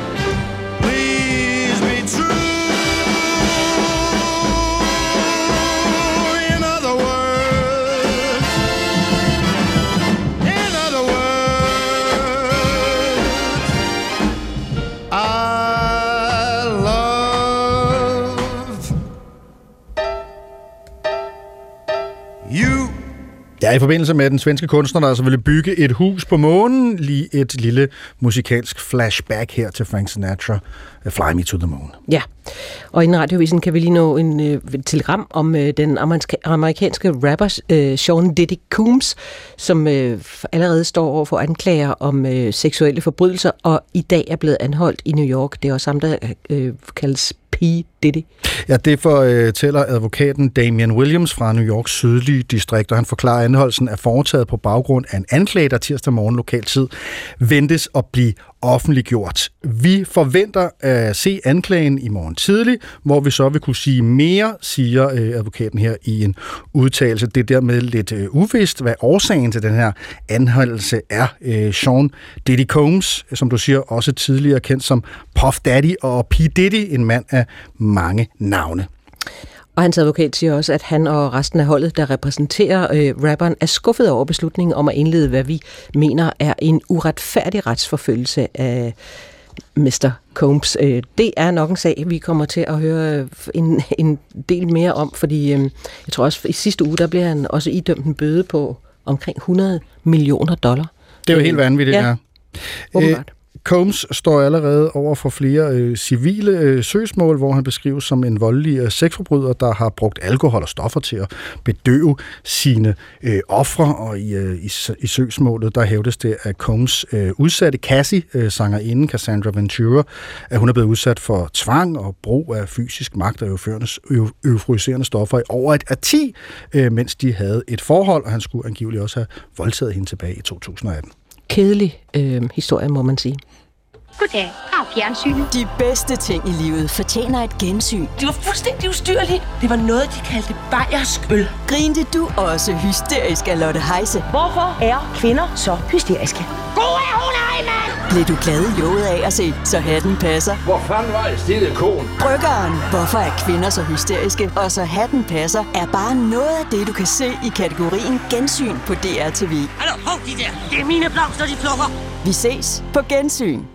Ja, i forbindelse med den svenske kunstner, der altså ville bygge et hus på månen, lige et lille musikalsk flashback her til Frank Sinatra, Fly Me to the Moon. Ja, og i radiovisen kan vi lige nå en telegram om den amerikanske rapper Sean Diddy Combs, som allerede står over for anklager om seksuelle forbrydelser, og i dag er blevet anholdt i New York. Det er også ham, der kaldes P. Diddy. Ja, det fortæller advokaten Damian Williams fra New Yorks sydlige distrikt, og han forklarer, at anholdelsen er foretaget på baggrund af en anklage, der tirsdag morgen lokaltid ventes at blive offentliggjort. Vi forventer at se anklagen i morgen tidlig, hvor vi så vil kunne sige mere, siger advokaten her i en udtalelse. Det er dermed lidt uvist, hvad årsagen til den her anholdelse er. Sean Diddy Combs, som du siger, også tidligere kendt som Puff Daddy og P. Diddy, en mand af mange navne. Og hans advokat siger også, at han og resten af holdet, der repræsenterer rapperen, er skuffet over beslutningen om at indlede, hvad vi mener er en uretfærdig retsforfølgelse af Mr. Combs. Det er nok en sag, vi kommer til at høre en del mere om, fordi jeg tror også, i sidste uge, der blev han også idømt en bøde på omkring $100 millioner. Det er jo helt vanvittigt, ja. Combs står allerede over for flere civile søgsmål, hvor han beskrives som en voldelig sexforbryder, der har brugt alkohol og stoffer til at bedøve sine ofre. Og i søgsmålet, der hævdes det, at Combs udsatte Cassie, sangerinden Cassandra Ventura, at hun er blevet udsat for tvang og brug af fysisk magt og euforiserende stoffer i over et årti, mens de havde et forhold, og han skulle angiveligt også have voldtaget hende tilbage i 2018. Kedelig historie, må man sige. Goddag, Grav Fjernsyn. De bedste ting i livet fortjener et gensyn. Det var fuldstændig ustyrligt. Det var noget, de kaldte bajersk øl. Grinte du også hysterisk af Lotte Heise? Hvorfor er kvinder så hysteriske? God er hun ej, mand! Blev du glad i hovedet af at se, så hatten passer? Hvor fanden var det stille kon? Bryggeren, hvorfor er kvinder så hysteriske? Og så hatten passer, er bare noget af det, du kan se i kategorien gensyn på DR TV. Hallo, hov de der! Det er mine blomster, de plukker! Vi ses på gensyn.